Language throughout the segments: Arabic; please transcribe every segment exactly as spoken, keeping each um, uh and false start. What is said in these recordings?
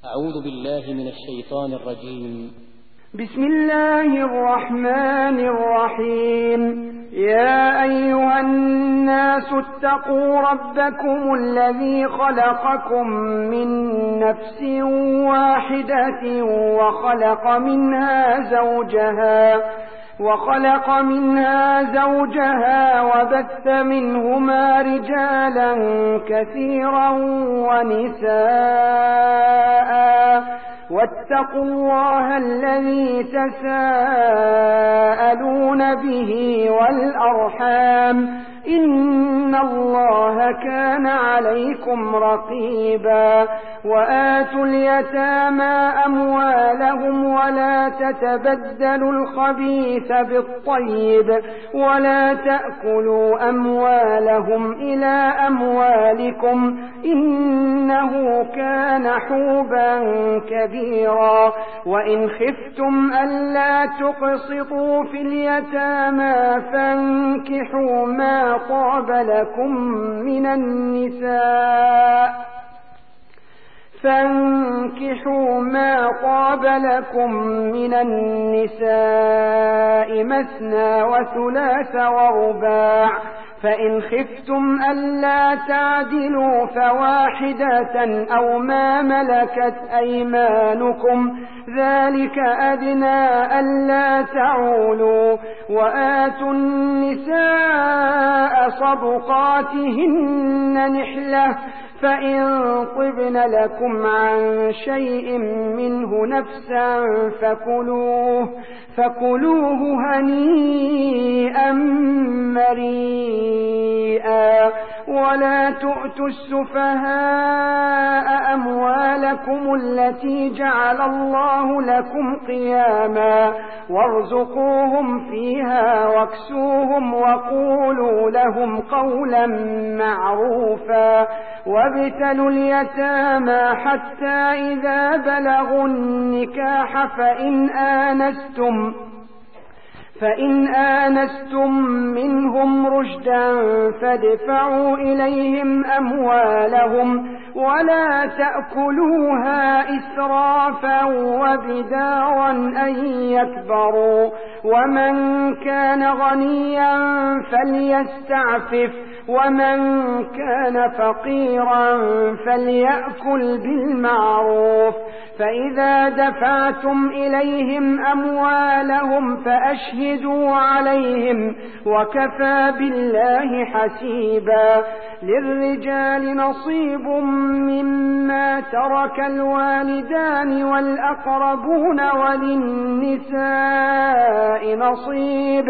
أعوذ بالله من الشيطان الرجيم. بسم الله الرحمن الرحيم. يا أيها الناس اتقوا ربكم الذي خلقكم من نفس واحدة وخلق منها زوجها وخلق منها زوجها وبث منهما رجالا كثيرا ونساء واتقوا الله الذي تساءلون به والأرحام إن الله كان عليكم رقيبا. وآتوا اليتامى أموالهم ولا تتبدلوا الخبيث بالطيب ولا تأكلوا أموالهم إلى أموالكم إنه كان حوبا كبيرا. وإن خفتم ألا تقسطوا في اليتامى فانكحوا ما طاب لكم من النساء فانكحوا ما طاب لكم من النساء مثنى وثلاث ورباع. فإن خفتم ألا تعدلوا فواحدة أو ما ملكت أيمانكم ذلك أدنى ألا تعولوا. وآتوا النساء صدقاتهن نحلة فإن طبن لكم عن شيء منه نفسا فكلوه فكلوه هنيئا مريئا. ولا تؤتوا السفهاء أموالكم التي جعل الله لكم قياما وارزقوهم فيها واكسوهم وقولوا لهم قولا معروفا. وابتلوا اليتامى حتى إذا بلغوا النكاح فإن آنستم فإن آنستم منهم رشدا فادفعوا إليهم أموالهم ولا تأكلوها إسرافا وبدارا أن يكبروا. ومن كان غنيا فليستعفف ومن كان فقيرا فليأكل بالمعروف. فإذا دفعتم إليهم أموالهم فأشهدوا عليهم وكفى بالله حسيبا. للرجال نصيب مما ترك الوالدان والأقربون وللنساء نصيب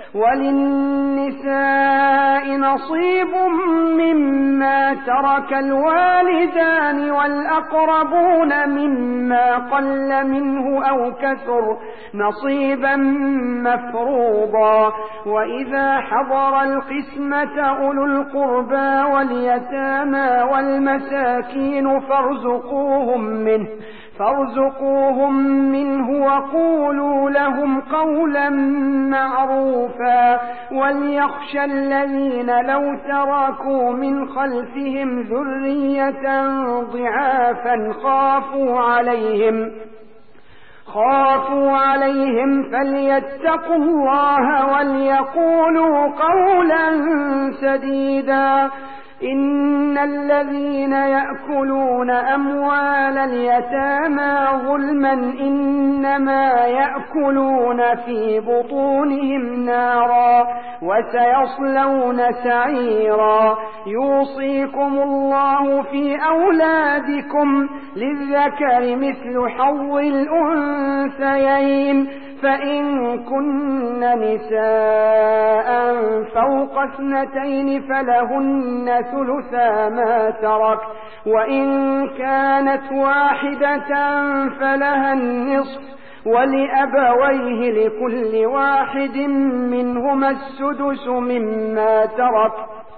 وللنساء نصيب مما ترك الوالدان والأقربون مما قل منه أو كثر نصيبا مفروضا. وإذا حضر القسمة أولو القربى واليتامى والمساكين فارزقوهم منه فارزقوهم منه وقولوا لهم قولا معروفا. وليخشى الذين لو تركوا من خلفهم ذرية ضعافا خافوا عليهم خافوا عليهم فليتقوا الله وليقولوا قولا سديدا. إن الذين يأكلون أموال اليتامى ظلما إنما يأكلون في بطونهم نارا وسيصلون سعيرا. يوصيكم الله في أولادكم للذكر مثل حظ الأنثيين فإن كن نساء فوق اثنتين فلهن ثلثا ما ترك وإن كانت واحدة فلها النصف ولأبويه لكل واحد منهما السدس مما ترك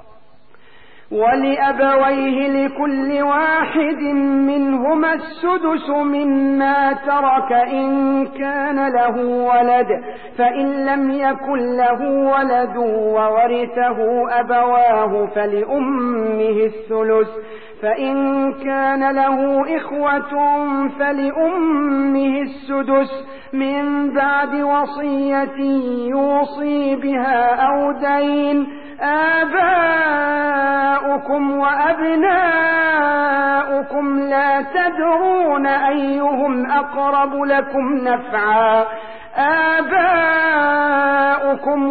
ولأبويه لكل واحد منهما السدس مما ترك إن كان له ولد فإن لم يكن له ولد وورثه أبواه فلأمه الثلث فإن كان له إخوة فلأمه السدس من بعد وصية يوصي بها أو دين. آباؤكم وأبناؤكم لا تدرون أيهم أقرب لكم نفعا آباؤكم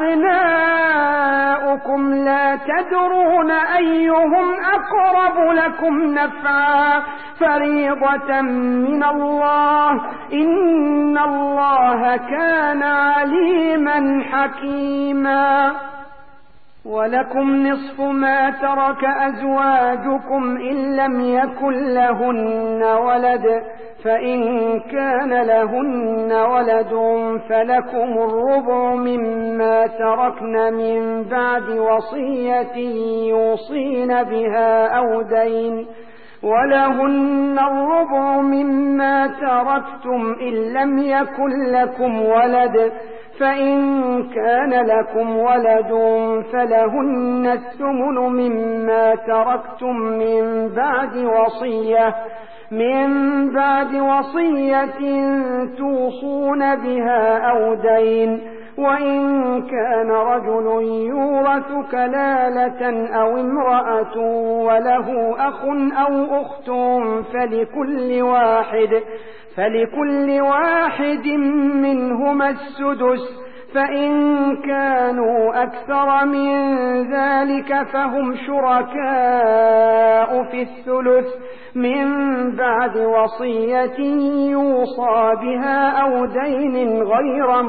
وأبناؤكم لا تدرون أيهم أقرب لكم نفعا فريضة من الله إن الله كان عليما حكيما. ولكم نصف ما ترك أزواجكم إن لم يكن لهن ولد فإن كان لهن ولد فلكم الربع مما تركن من بعد وصية يوصين بها أو دين ولهن الربع مما تركتم إن لم يكن لكم ولد فإن كان لكم ولد فلهن الثمن مما تركتم من بعد وصية من بعد وصية توصون بها أو دين. وإن كان رجل يورث كلالة أو امرأة وله أخ أو أخت فلكل واحد فلكل واحد منهما السدس فإن كانوا أكثر من ذلك فهم شركاء في الثلث من بعد وصية يوصى بها أو دين غير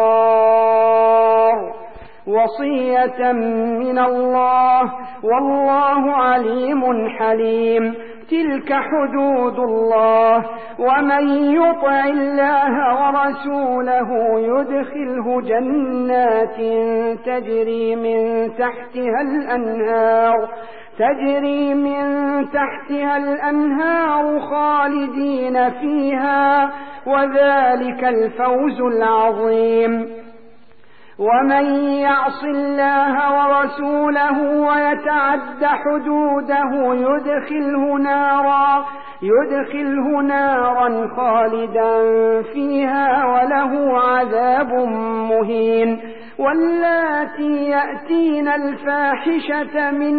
مضار وصية من الله والله عليم حليم. تلك حدود الله ومن يطع الله ورسوله يدخله جنات تجري من تحتها الأنهار تجري من تحتها الأنهار خالدين فيها وذلك الفوز العظيم. ومن يعص الله ورسوله ويتعد حدوده يدخله نارا يدخله نارا خالدا فيها وله عذاب مهين. واللاتي يأتين الفاحشة من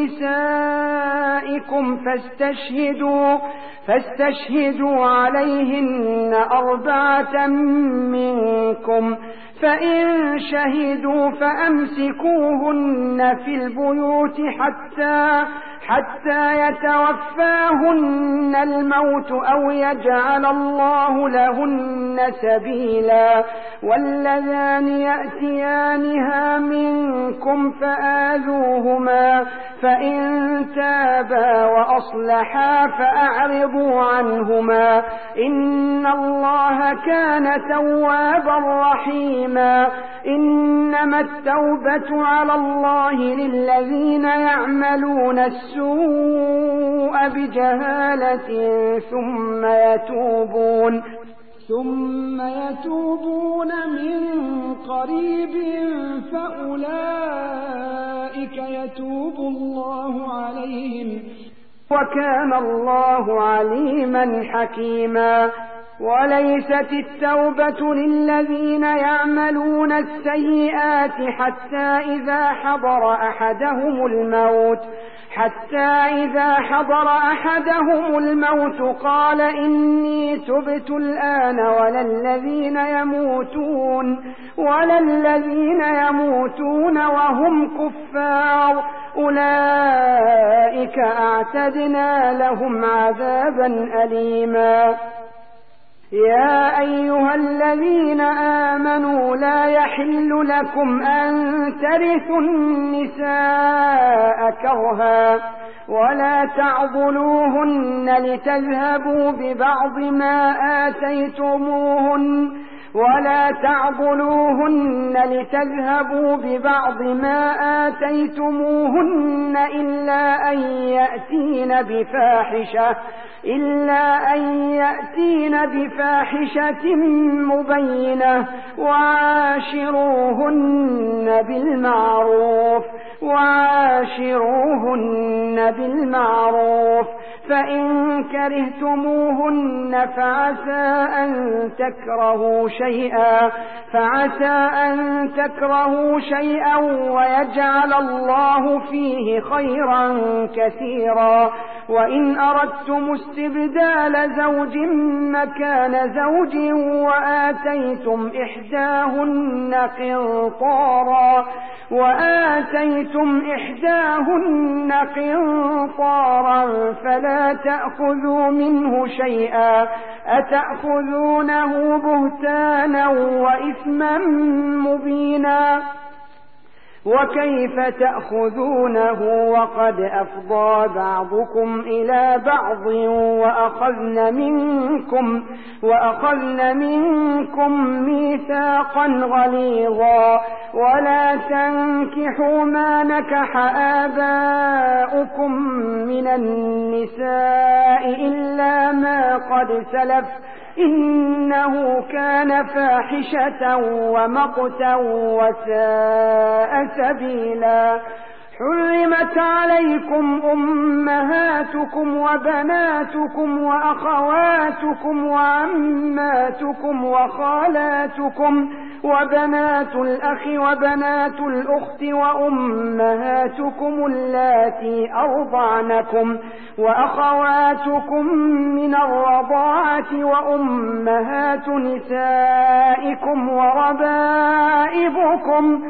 نسائكم فاستشهدوا فاستشهدوا عليهن أربعة منكم فإن شهدوا فأمسكوهن في البيوت حتى حتى يتوفاهن الموت أو يجعل الله لهن سبيلا. واللذان يأتيانها منكم فآذوهما فإن تابا وأصلحا فأعرضوا عنهما إن الله كان توابا رحيما. إنما التوبة على الله للذين يعملون السوء بجهالة ثم يتوبون ثم يتوبون من قريب فأولئك يتوب الله عليهم وكان الله عليما حكيما. وليست التوبة للذين يعملون السيئات حتى إذا حضر أحدهم الموت حتى إذا حضر أحدهم الموت قال إني تبت الآن ولا الذين يموتون ولا الذين يموتون وهم كفار أولئك أعتدنا لهم عذابا أليما. يا أيها الذين آمنوا لا يحل لكم أن ترثوا النساء كرها ولا تعضلوهن لتذهبوا ببعض ما آتيتموهن ولا تعضلوهن لتذهبوا ببعض ما آتيتموهن إلا أن يأتين بفاحشة إلا أن يأتين بفاحشة مبينة وعاشروهن بالمعروف وعاشروهن بالمعروف، فإن كرهتموهن فعسى أن تكرهوا شيئا فعسى أن تكرهوا شيئا ويجعل الله فيه خيرا كثيرا. وإن أردتم استبدال زوج مكان زوج وآتيتم إحداهن قنطارا وآتيتم إحداهن قنطارا فلا تأخذوا منه شيئا، أتأخذونه بهتانا وإثما مبينا، وكيف تأخذونه وقد أفضى بعضكم إلى بعض وأخذن منكم, وأخذن منكم ميثاقا غليظا. ولا تنكحوا ما نكح آباؤكم من النساء إلا ما قد سلف إنه كان فاحشة ومقتا وساء سبيلا. حرمت عليكم أمهاتكم وبناتكم وأخواتكم وعماتكم وخالاتكم وبنات الأخ وبنات الأخت وأمهاتكم اللاتي أرضعنكم وأخواتكم من الرضاعة وأمهات نسائكم وربائبكم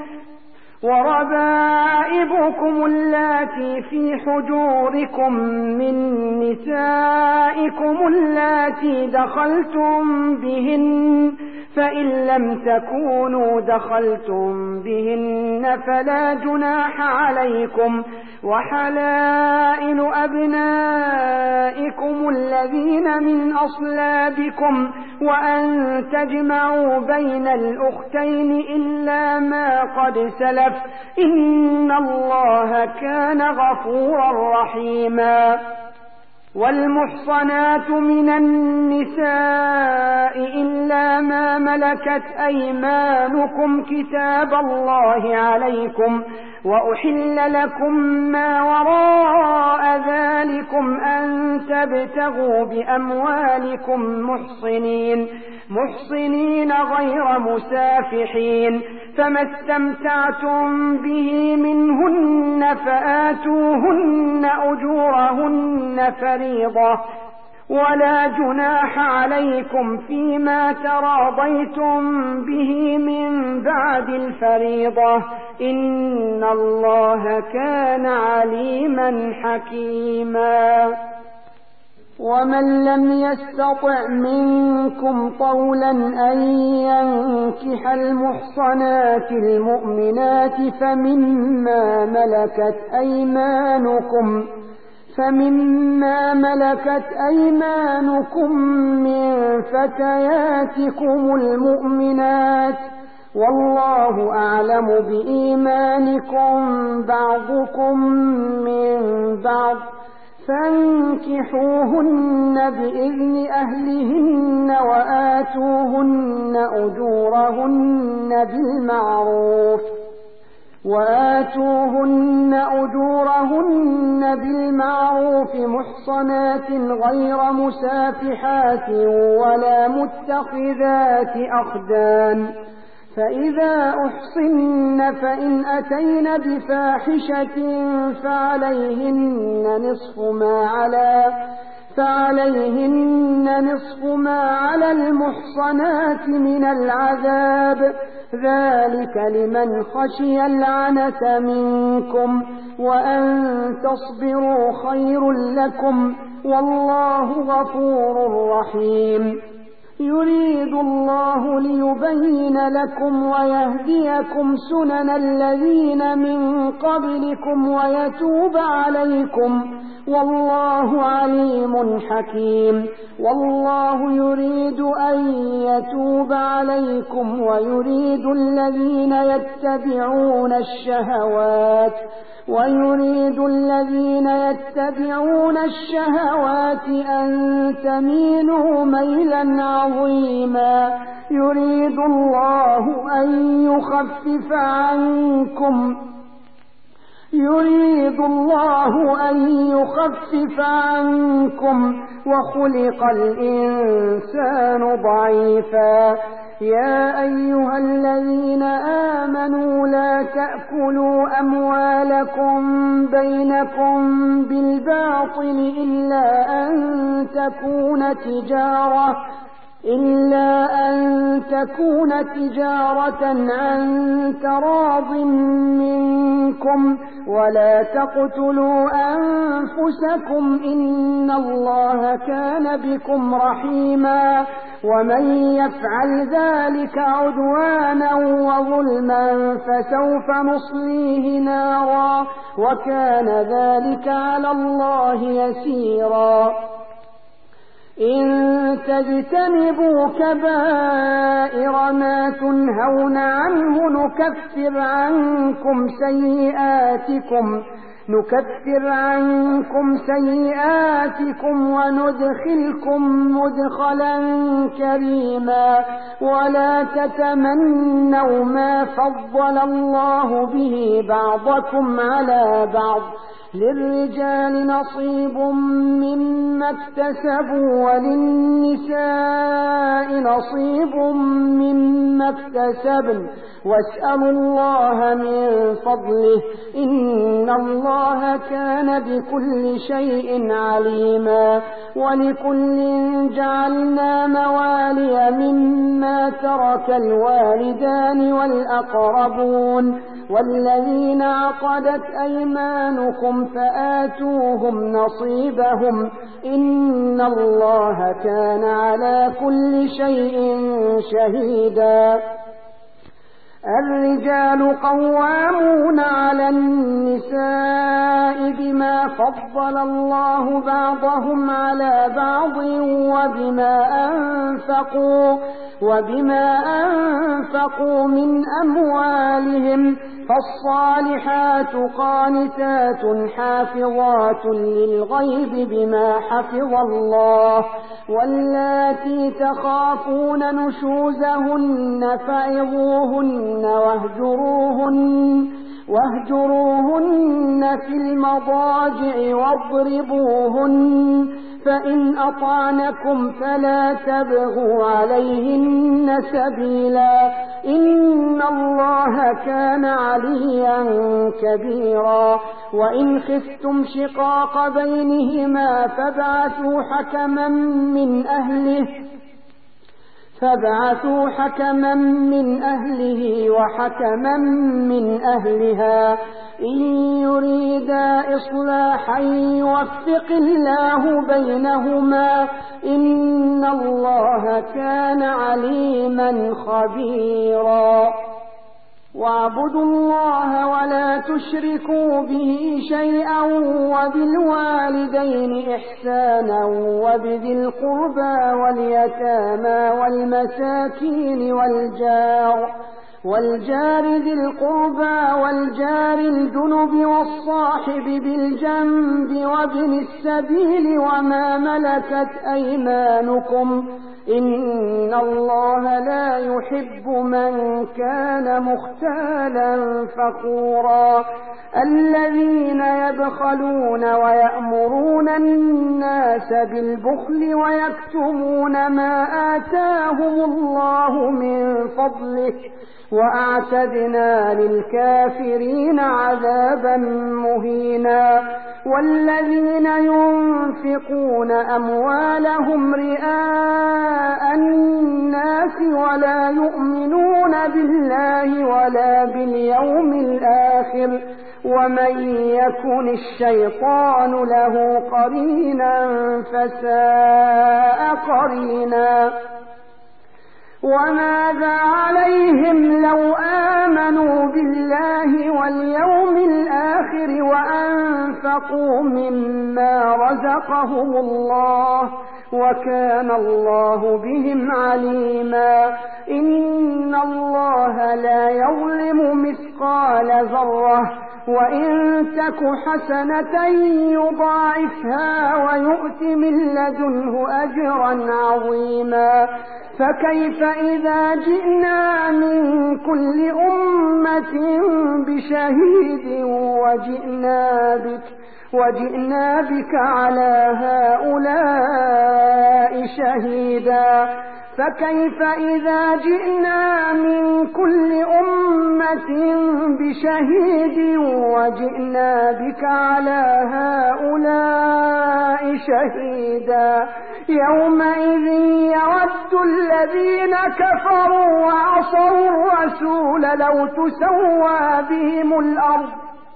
وربائبكم اللاتي في حجوركم من نسائكم اللاتي دخلتم بهن، فإن لم تكونوا دخلتم بهن فلا جناح عليكم. وحلائل أبنائكم الذين من أصلابكم وأن تجمعوا بين الأختين إلا ما قد سلف إن الله كان غفورا رحيما. والمحصنات من النساء إلا ما ملكت أيمانكم كتاب الله عليكم، وأحل لكم ما وراء ذلكم أن تبتغوا بأموالكم محصنين محصنين غير مسافحين، فما استمتعتم به منهن فآتوهن أجورهن فريضة، ولا جناح عليكم فيما تراضيتم به من بعد الفريضة إن الله كان عليما حكيما. ومن لم يستطع منكم طولا أن ينكح المحصنات المؤمنات فمما ملكت أيمانكم فمما ملكت أيمانكم من فتياتكم المؤمنات، والله أعلم بإيمانكم بعضكم من بعض، فانكحوهن بإذن أهلهن وآتوهن أجورهن بالمعروف وآتوهن أجورهن بالمعروف محصنات غير مسافحات ولا متخذات أخدان، فإذا أحصن فإن أتين بفاحشة فعليهن نصف ما على فعليهن نصف ما على المحصنات من العذاب، ذلك لمن خشي العنة منكم، وأن تصبروا خير لكم، والله غفور رحيم. يريد الله ليبين لكم ويهديكم سنن الذين من قبلكم ويتوب عليكم، والله عليم حكيم. والله يريد أن يتوب عليكم ويريد الذين يتبعون الشهوات ويريد الذين يتبعون الشهوات أن تميلوا ميلا عظيما. يريد الله أن يخفف عنكم يريد الله أن يخفف عنكم وخلق الإنسان ضعيفا. يا أيها الذين آمنوا لا تأكلوا أموالكم بينكم بالباطل إلا أن تكون تجارة إلا أن تكون تجارة عن تراض منكم ولا تقتلوا أنفسكم إن الله كان بكم رحيما. ومن يفعل ذلك عدوانا وظلما فسوف نصليه نارا وكان ذلك على الله يسيرا. إن تجتنبوا كبائر ما تنهون عنه نكفر عنكم سيئاتكم نكفر عنكم سيئاتكم وندخلكم مدخلا كريما. ولا تتمنوا ما فضل الله به بعضكم على بعض للرجال نصيب مما اكتسبوا وللنساء نصيب مما اكتسبن واسألوا الله من فضله إن الله كان بكل شيء عليما. ولكل جعلنا موالي مما ترك الوالدان والأقربون والذين عقدت أيمانكم فآتوهم نصيبهم إن الله كان على كل شيء شهيدا. الرجال قوامون على النساء بما فضل الله بعضهم على بعض وبما أنفقوا وبما أنفقوا من أموالهم فالصالحات قانتات حافظات للغيب بما حفظ الله واللاتي تخافون نشوزهن فعظوهن واهجروهن واهجروهن في المضاجع واضربوهن فإن أطعنكم فلا تبغوا عليهن سبيلا إن الله كان عليا كبيرا. وإن خفتم شقاق بينهما فابعثوا حكما من أهله فابعثوا حكما من أهله وحكما من أهلها إن يريدا إصلاحا يوفق الله بينهما إن الله كان عليما خبيرا. واعبدوا الله ولا تشركوا به شيئا وبالوالدين إحسانا وبذي القربى واليتامى والمساكين والجار والجار ذي القربى والجار الجنب والصاحب بالجنب وابن السبيل وما ملكت أيمانكم إن الله لا يحب من كان مختالا فخورا. الذين يبخلون ويأمرون الناس بالبخل ويكتمون ما آتاهم الله من فضله وأعتدنا للكافرين عذابا مهينا. والذين ينفقون أموالهم رئاء الناس ولا يؤمنون بالله ولا باليوم الآخر ومن يكن الشيطان له قرينا فساء قرينا. وماذا عليهم لو آمنوا بالله واليوم الآخر وأنفقوا مما رزقهم الله وكان الله بهم عليما. إن الله لا يظلم مثقال ذرة وإن تك حسنة يضاعفها ويؤت من لدنه أجرا عظيما. فكيف إذا جئنا من كل أمة بشهيد وجئنا بك وجئنا بك على هؤلاء شهيدا فكيف إذا جئنا من كل أمة بشهيد وجئنا بك على هؤلاء شهيدا يومئذ يود الذين كفروا وعصوا الرسول لو تسوى بهم الأرض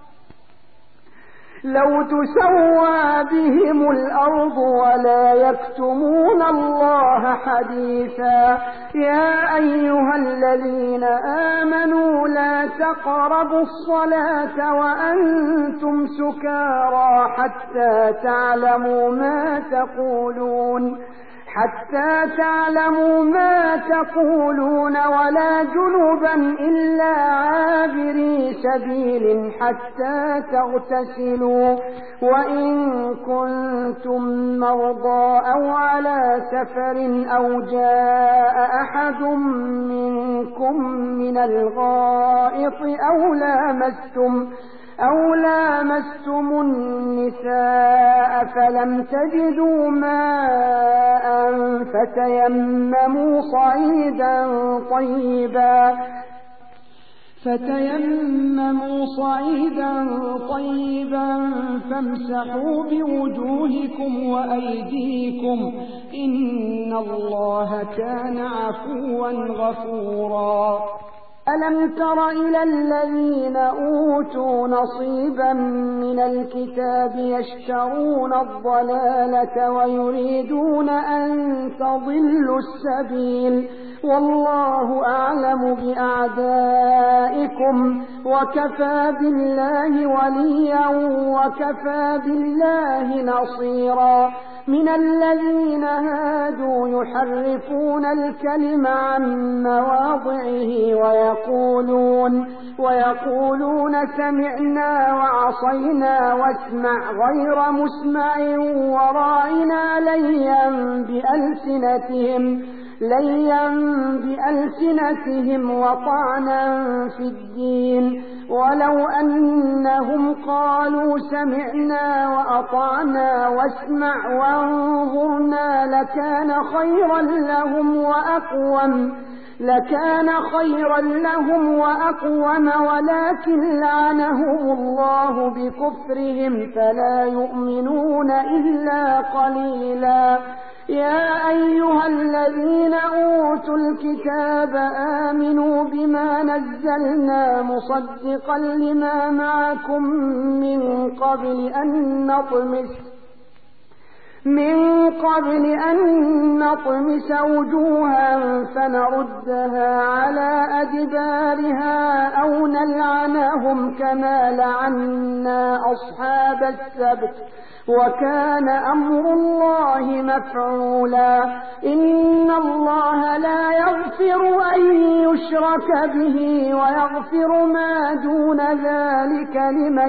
لو تسوى بهم الأرض ولا يكتمون الله حديثا. يا أيها الذين آمنوا لا تقربوا الصلاة وأنتم سكارى حتى تعلموا ما تقولون حتى تعلموا ما تقولون ولا جنبا إلا عابري سبيل حتى تغتسلوا وإن كنتم مرضى أو على سفر أو جاء أحد منكم من الغائط أو لامستم أو لامستم النساء فلم تجدوا ماء فتيمموا صعيدا طيبا فتيمموا صعيدا طيبا فامسحوا بوجوهكم وأيديكم إن الله كان عفوا غفورا. ألم تر إلى الذين أوتوا نصيبا من الكتاب يشترون الضلالة ويريدون أن تضلوا السبيل والله أعلم بأعدائكم وكفى بالله وليا وكفى بالله نصيرا. من الذين هادوا يحرفون الكلم عن مواضعه ويقولون ويقولون سمعنا وعصينا واسمع غير مسمع وراعنا ليا بألسنتهم ليا بألسنتهم وطعنا في الدين ولو أنهم قالوا سمعنا وأطعنا واسمع وانظرنا لكان خيرا لهم وأقوم لكان خيرا لهم وأقوم ولكن لعنهم الله بكفرهم فلا يؤمنون إلا قليلا. يا أيها الذين أوتوا الكتاب آمنوا بما نزلنا مصدقا لما معكم من قبل أن نطمس من قبل أن نطمس وجوها فنردها على أدبارها أو نلعنهم كما لعنا أصحاب السبت وكان أمر الله مفعولا. إن الله لا يغفر أن يشرك به ويغفر ما دون ذلك لمن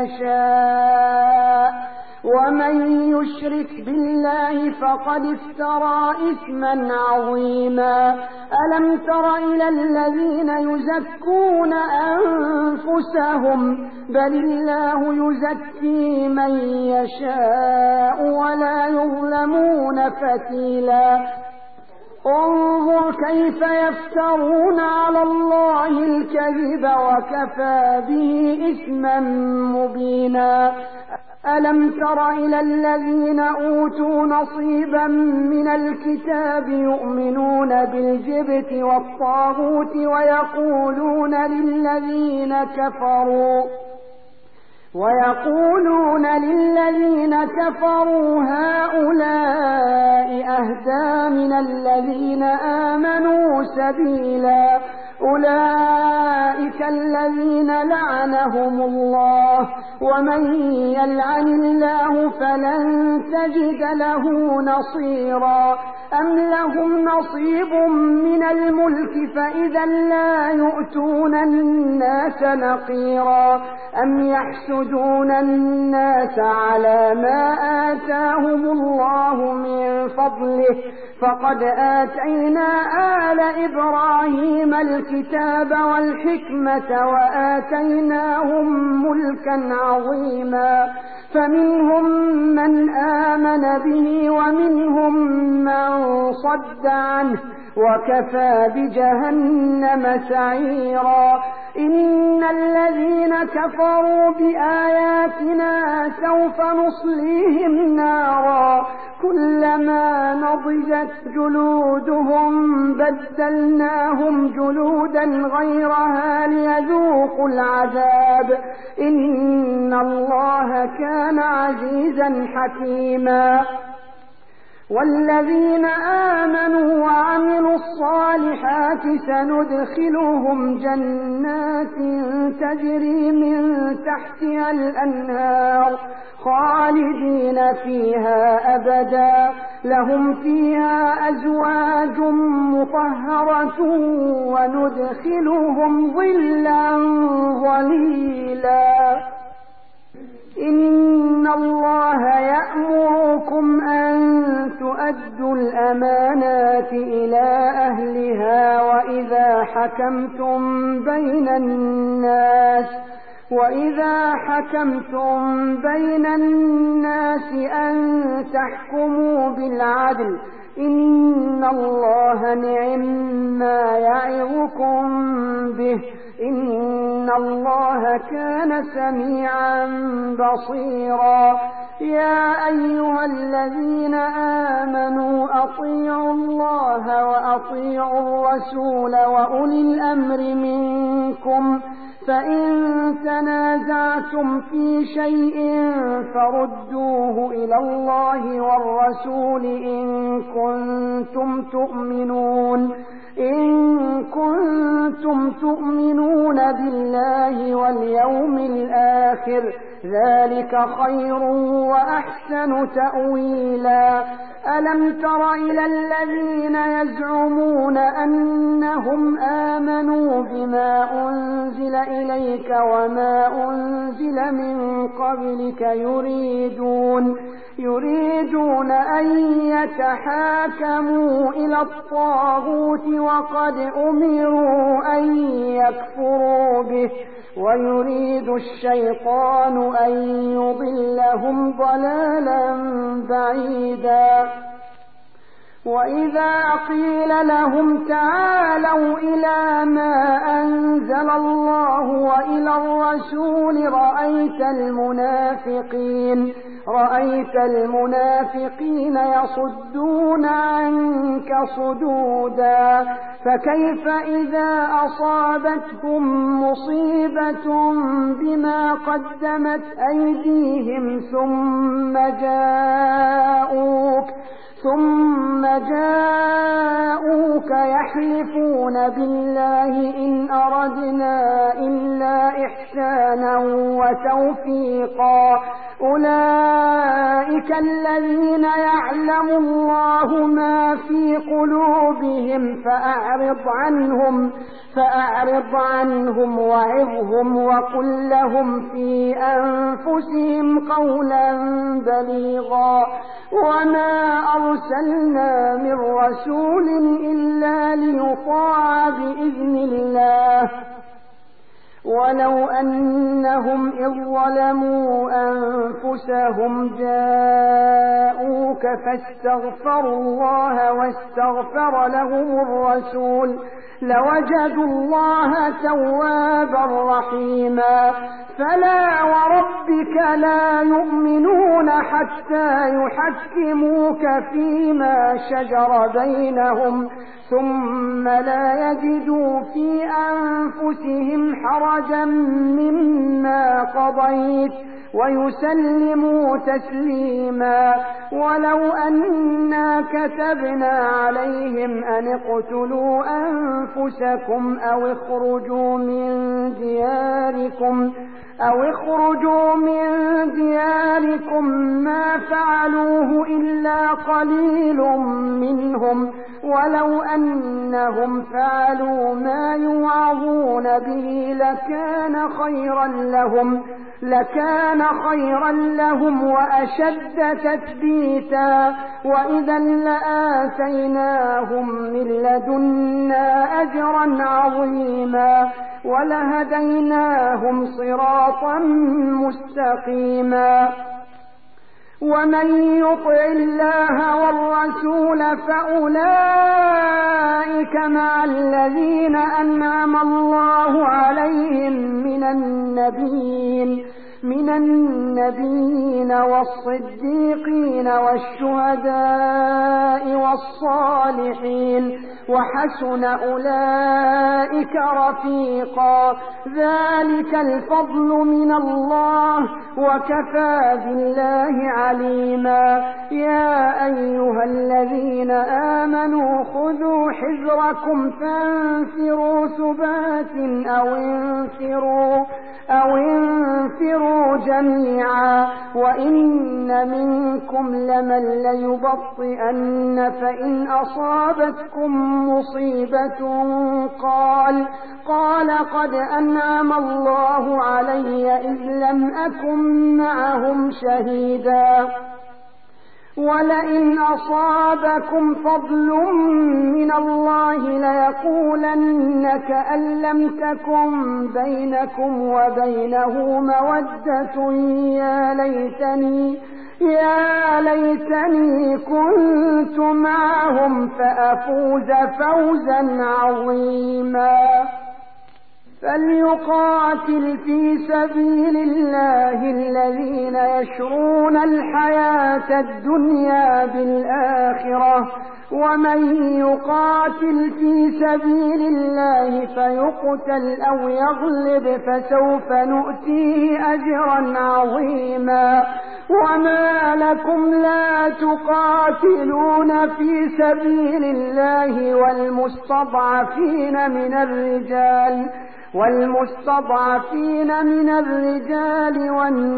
يشاء ومن يشرك بالله فقد افترى إثما عظيما. ألم تر إلى الذين يزكون أنفسهم بل الله يزكي من يشاء ولا يظلمون فتيلا. انظر كيف يفترون على الله الكذب وكفى به إثما مبينا. ألم تر إلى الذين أوتوا نصيبا من الكتاب يؤمنون بالجبت والطاغوت ويقولون للذين كفروا ويقولون للذين كفروا هؤلاء أهدى من الذين آمنوا سبيلا. أولئك الذين لعنهم الله ومن يلعن الله فلن تجد له نصيرا. أم لهم نصيب من الملك فإذا لا يؤتون الناس نقيرا أم يحسدون الناس على ما آتاهم الله من فضله فقد آتينا آل إبراهيم الكتاب والحكمة وآتيناهم ملكا عظيما فمنهم من آمن به ومنهم من صد عنه وكفى بجهنم سعيرا إن الذين كفروا بآياتنا سوف نصليهم نارا كلما نضجت جلودهم بدلناهم جلودا غيرها ليذوقوا العذاب إن الله كان عزيزا حكيما والذين آمنوا وعملوا الصالحات سندخلهم جنات تجري من تحتها الأنهار خالدين فيها أبدا لهم فيها أزواج مطهرة وندخلهم ظلا ظليلا إن الله يأمركم أن تؤدوا الأمانات إلى أهلها وإذا حكمتم بين الناس وإذا حكمتم بين الناس أن تحكموا بالعدل إن الله نعم ما يعظكم به إن الله كان سميعا بصيرا يا أيها الذين آمنوا أطيعوا الله وأطيعوا الرسول وأولي الأمر منكم فإن تنازعتم في شيء فردوه إلى الله والرسول إن كنتم تؤمنون إن كنتم تؤمنون بالله واليوم الآخر ذلك خير وأحسن تأويلا ألم تر إلى الذين يزعمون أنهم آمنوا بما أنزل إليك وما أنزل من قبلك يريدون يريدون أن يتحاكموا إلى الطاغوت وقد أمروا أن يكفروا به ويريد الشيطان أن يضلهم ضلالا بعيدا وإذا قيل لهم تعالوا إلى ما أنزل الله وإلى الرسول رأيت المنافقين رأيت المنافقين يصدون عنك صدودا فكيف إذا أصابتهم مصيبة بما قدمت أيديهم ثم جاءوك ثم جاءوك يحلفون بالله إن أردنا إلا إحسانا وتوفيقا أولئك الذين يعلم الله ما في قلوبهم فأعرض عنهم فأعرض عنهم وعظهم وقل لهم في أنفسهم قولا بليغا وما أرسلنا من رسول إلا ليطاع بإذن الله ولو أنهم إذ ظلموا أنفسهم جاءوك فاستغفروا الله واستغفر لهم الرسول لوجدوا الله توابا رحيما فلا وربك لا يؤمنون حتى يحكموك فيما شجر بينهم ثم لا يجدوا في أنفسهم حرجا مما قضيت ويسلموا تسليما ولو أنا كتبنا عليهم أن اقتلوا أنفسكم أو اخرجوا من دياركم أو اخرجوا من دياركم ما فعلوه إلا قليل منهم ولو أنهم فعلوا ما يوعظون به لكان خيرا لهم لكان خيرا لهم وأشد تثبيتا وإذا لآتيناهم من لدنا أجرا عظيما ولهديناهم صراطا مستقيما. ومن يطع الله والرسول فأولئك مع الذين أنعم الله عليهم من النبيين من النبيين والصديقين والشهداء والصالحين وحسن أولئك رفيقا ذلك الفضل من الله وكفى بالله عليما. يا أيها الذين آمنوا خذوا حذركم فانفروا ثبات أو انفروا أو انفروا جميعا وإن منكم لمن ليبطئن فإن أصابتكم مصيبة قال قال قد أنعم الله علي إذ لم أكن معهم شهيدا ولئن أصابكم فضل من الله ليقولن كأن لم تكن بينكم وبينه مودة يا ليتني يا ليتني كنت معهم فأفوز فوزا عظيما. فليقاتل في سبيل الله الذين يشرون الحياة الدنيا بالآخرة ومن يقاتل في سبيل الله فيقتل أو يغلب فسوف نؤتيه أجرا عظيما. وما لكم لا تقاتلون في سبيل الله والمستضعفين من الرجال والمستضعفين من الرجال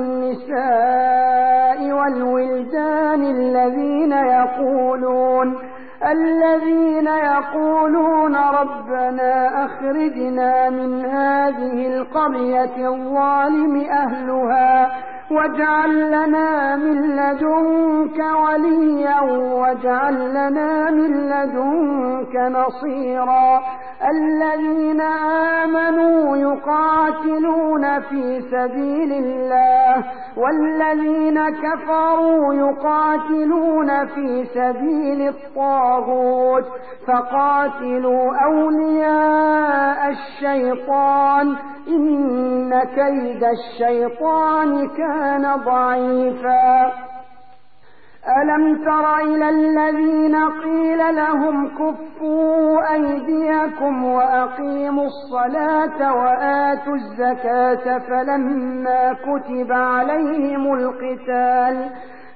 والنساء والولدان الذين يقولون الذين يقولون ربنا أخرجنا من هذه القرية الظالم أهلها واجعل لنا من لدنك وليا واجعل لنا من لدنك نصيرا. الذين آمنوا يقاتلون في سبيل الله والذين كفروا يقاتلون في سبيل الطاغوت فقاتلوا أولياء الشيطان إن كيد الشيطان كان ضعيفا. ألم تر إلى الذين قيل لهم كفوا أيديكم وأقيموا الصلاة وآتوا الزكاة فلما كتب عليهم القتال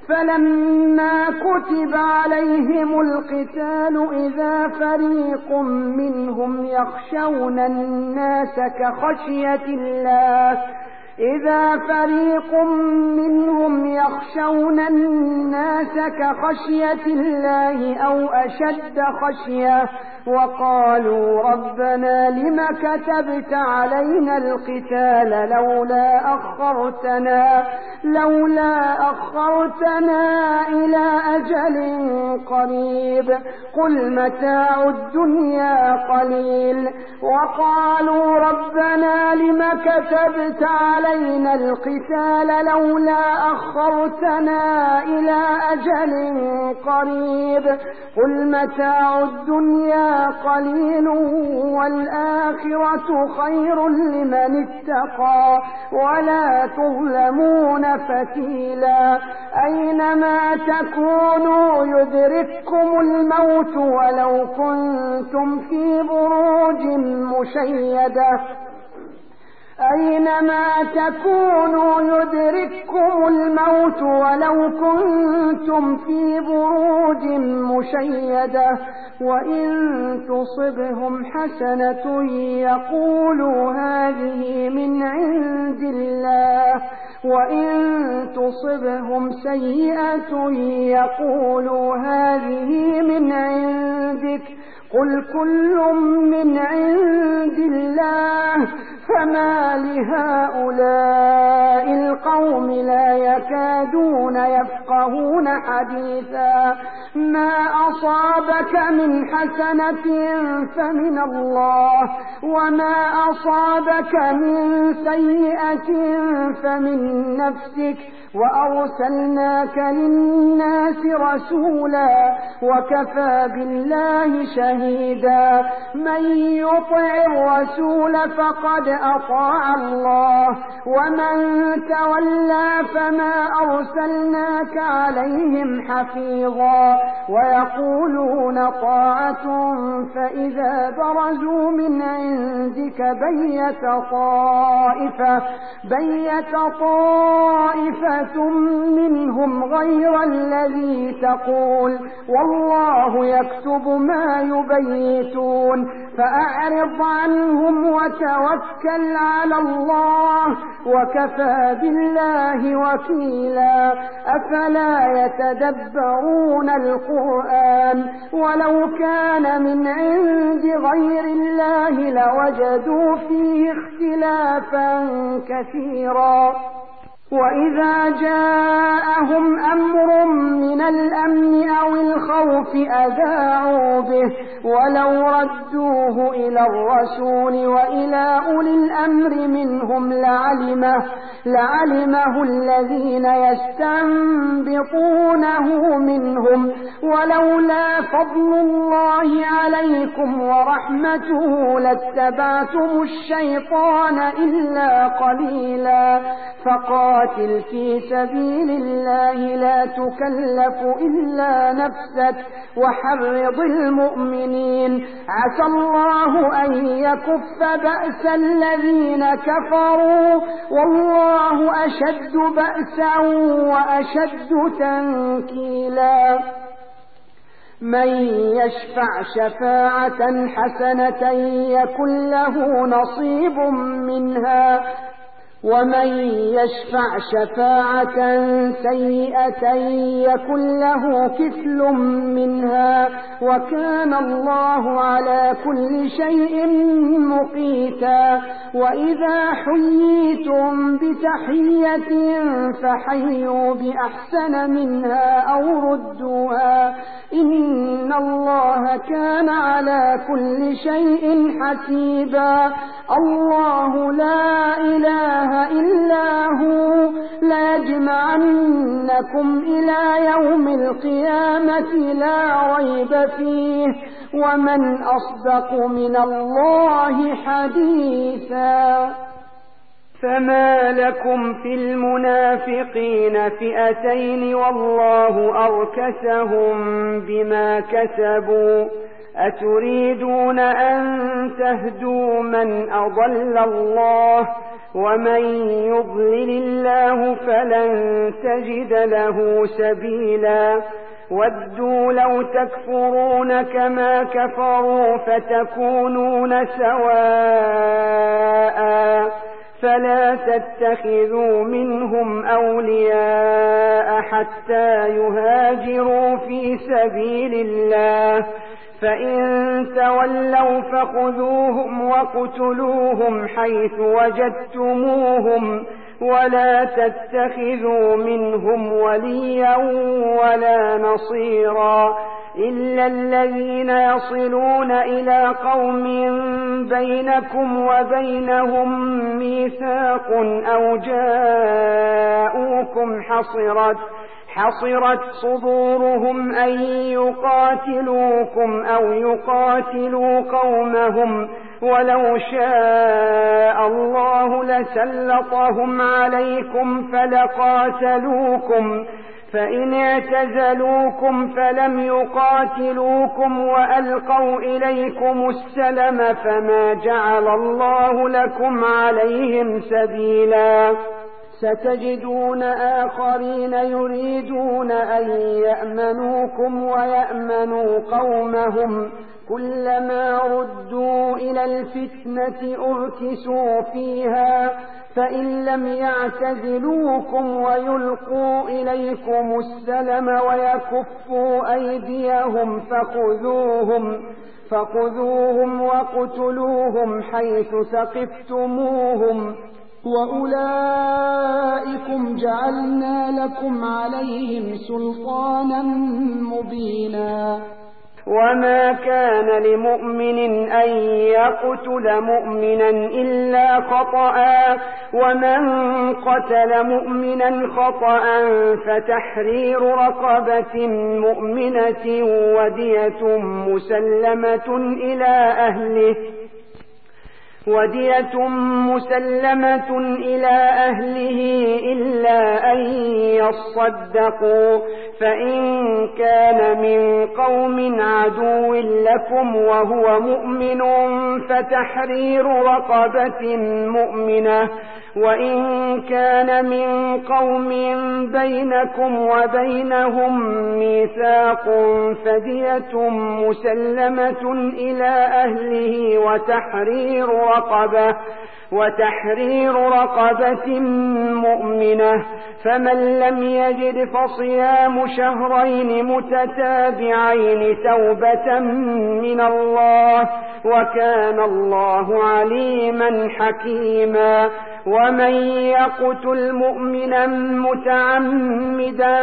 فلما كتب عليهم القتال إذا فريق منهم يخشون الناس كخشية الله إذا فريق منهم يخشون الناس كخشية الله أو أشد خشية وقالوا ربنا لم كتبت علينا القتال لولا أخرتنا لولا أخرتنا إلى أجل قريب قل متاع الدنيا قليل وقالوا ربنا لم كتبت علينا القتال لولا أخرتنا إلى أجل قريب قل متاع الدنيا قليل والآخرة خير لمن اتقى ولا تظلمون فتيلا. أينما تكونوا يدرككم الموت ولو كنتم في بروج مشيدة أينما تكونوا يدرككم الموت ولو كنتم في بروج مشيدة وإن تصبهم حسنة يقولوا هذه من عند الله وإن تصبهم سيئة يقولوا هذه من عندك قل كل من عند الله فما لهؤلاء القوم لا يكادون يفقهون حديثا ما أصابك من حسنة فمن الله وما أصابك من سيئة فمن نفسك وأرسلناك للناس رسولا وكفى بالله شهيدا من يطع الرسول فقد أطاع الله ومن تولى فما أرسلناك عليهم حفيظا ويقولون طاعة فإذا برزوا من عندك بيت طائفة بيت طائفة منهم غير الذي تقول والله يكتب ما يبيتون فأعرض عنهم وتوكل على الله وكفى بالله وكيلا أفلا يتدبرون القرآن ولو كان من عند غير الله لوجدوا فيه اختلافا كثيرا وإذا جاءهم أمر من الأمن أو الخوف أذاعوا به ولو ردوه إلى الرسول وإلى أولي الأمر منهم لعلمه, لعلمه الذين يستنبطونه منهم ولولا فضل الله عليكم ورحمته لاتبعتم الشيطان إلا قليلا فقاتل في سبيل الله لا تكلف إلا نفسك وحرض المؤمنين عسى الله أن يكف بأس الذين كفروا والله أشد بأسا وأشد تنكيلا من يشفع شفاعة حسنة يكن له نصيب منها ومن يشفع شفاعة سيئة يكن له كفل منها وكان الله على كل شيء مقيتا وإذا حييتم بتحية فحيوا بأحسن منها أو ردوها إن الله كان على كل شيء حسيبا الله لا إله إلا هو ليجمعنكم إلى يوم القيامة لا ريب فيه ومن أصدق من الله حديثا فما لكم في المنافقين فئتين والله أركسهم بما كسبوا أتريدون أن تهدوا من أضل الله ومن يضلل الله فلن تجد له سبيلا ودوا لو تكفرون كما كفروا فتكونون سواء فلا تتخذوا منهم أولياء حتى يهاجروا في سبيل الله فإن تولوا فخذوهم وقتلوهم حيث وجدتموهم ولا تتخذوا منهم وليا ولا نصيرا إلا الذين يصلون إلى قوم بينكم وبينهم ميثاق أو جاءوكم حصرت حصرت صدورهم أن يقاتلوكم أو يقاتلوا قومهم ولو شاء الله لسلطهم عليكم فلقاتلوكم فإن اعتزلوكم فلم يقاتلوكم وألقوا إليكم السلم فما جعل الله لكم عليهم سبيلا. ستجدون آخرين يريدون أن يأمنوكم ويأمنوا قومهم كلما ردوا إلى الفتنة أركسوا فيها فإن لم يعتزلوكم ويلقوا إليكم السلم ويكفوا أيديهم فخذوهم فخذوهم وقتلوهم حيث ثقفتموهم وأولئكم جعلنا لكم عليهم سلطانا مبينا. وما كان لمؤمن أن يقتل مؤمنا إلا خطأ ومن قتل مؤمنا خطأ فتحرير رقبة مؤمنة ودية مسلمة إلى أهله ودية مسلمة إلى أهله إلا أن يصدقوا فإن كان من قوم عدو لكم وهو مؤمن فتحرير رقبة مؤمنة وإن كان من قوم بينكم وبينهم ميثاق فدية مسلمة إلى أهله وتحرير رقبة وتحرير رقبة مؤمنة فمن لم يجد فصيام شهرين متتابعين توبة من الله وكان الله عليما حكيما. ومن يقتل مؤمنا متعمدا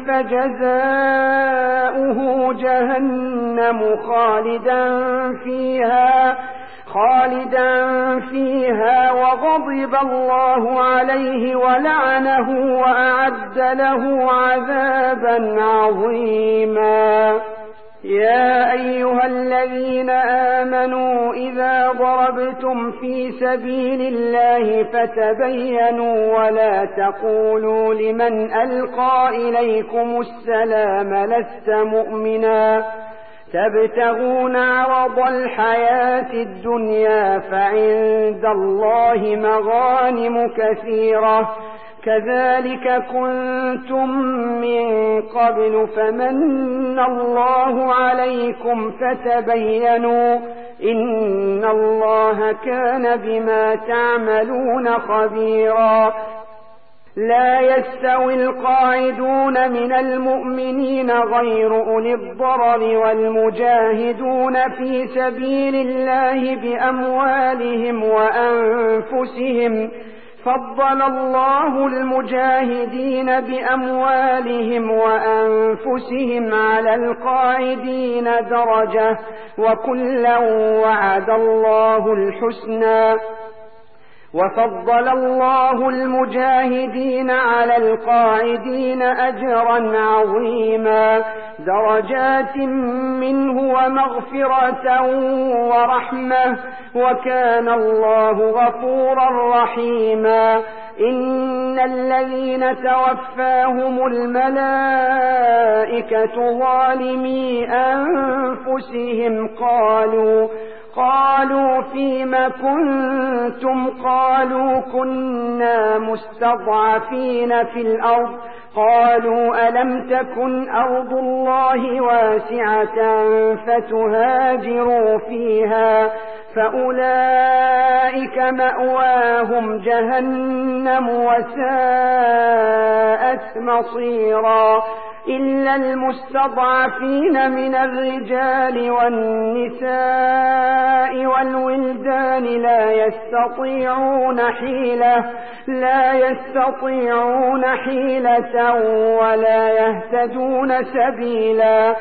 فجزاؤه جهنم خالدا فيها خالدا فيها وغضب الله عليه ولعنه وأعد له عذابا عظيما. يا أيها الذين آمنوا إذا ضربتم في سبيل الله فتبينوا ولا تقولوا لمن ألقى إليكم السلام لست مؤمنا تبتغون عرض الحياة الدنيا فعند الله مغانم كثيرة كذلك كنتم من قبل فمن الله عليكم فتبينوا إن الله كان بما تعملون خبيرا. لا يستوي القاعدون من المؤمنين غير أولي الضرر والمجاهدون في سبيل الله بأموالهم وأنفسهم فضل الله المجاهدين بأموالهم وأنفسهم على القاعدين درجة وكلا وعد الله الحسنى وفضل الله المجاهدين على القاعدين أجرا عظيما درجات منه ومغفرة ورحمة وكان الله غفورا رحيما. إن الذين توفاهم الملائكة ظالمي أنفسهم قالوا قالوا فيم كنتم قالوا كنا مستضعفين في الأرض قالوا ألم تكن أرض الله واسعة فتهاجروا فيها فأولئك مأواهم جهنم وساءت مصيرا. إلا المستضعفين من الرجال والنساء والولدان لا يستطيعون حيلة لا يستطيعون حيلة ولا يهتدون سبيلا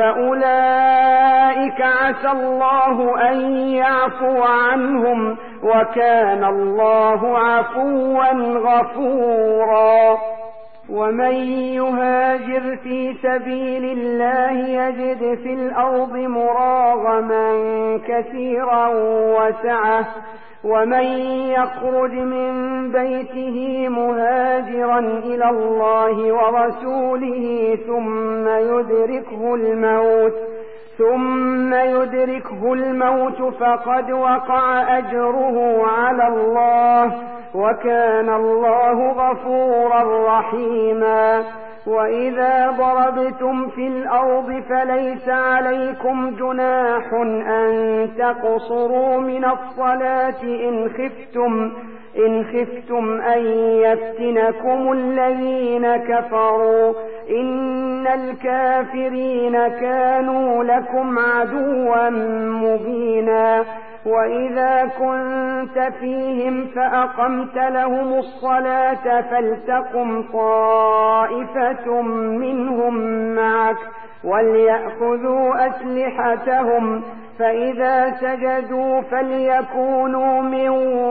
فأولئك عسى الله أن يعفو عنهم وكان الله عفوا غفورا. ومن يهاجر في سبيل الله يجد في الأرض مراغما كثيرا وسعة. ومن يخرج من بيته مهاجرا إلى الله ورسوله ثم يدركه الموت ثم يدركه الموت فقد وقع أجره على الله، وكان الله غفورا رحيما. وإذا ضربتم في الأرض فليس عليكم جناح أن تقصروا من الصلاة إن خفتم إن خفتم أن يفتنكم الذين كفروا، إن الكافرين كانوا لكم عدوا مبينا. وإذا كنت فيهم فأقمت لهم الصلاة فلتقم طائفة منهم معك وليأخذوا أسلحتهم، فإذا سجدوا فليكونوا من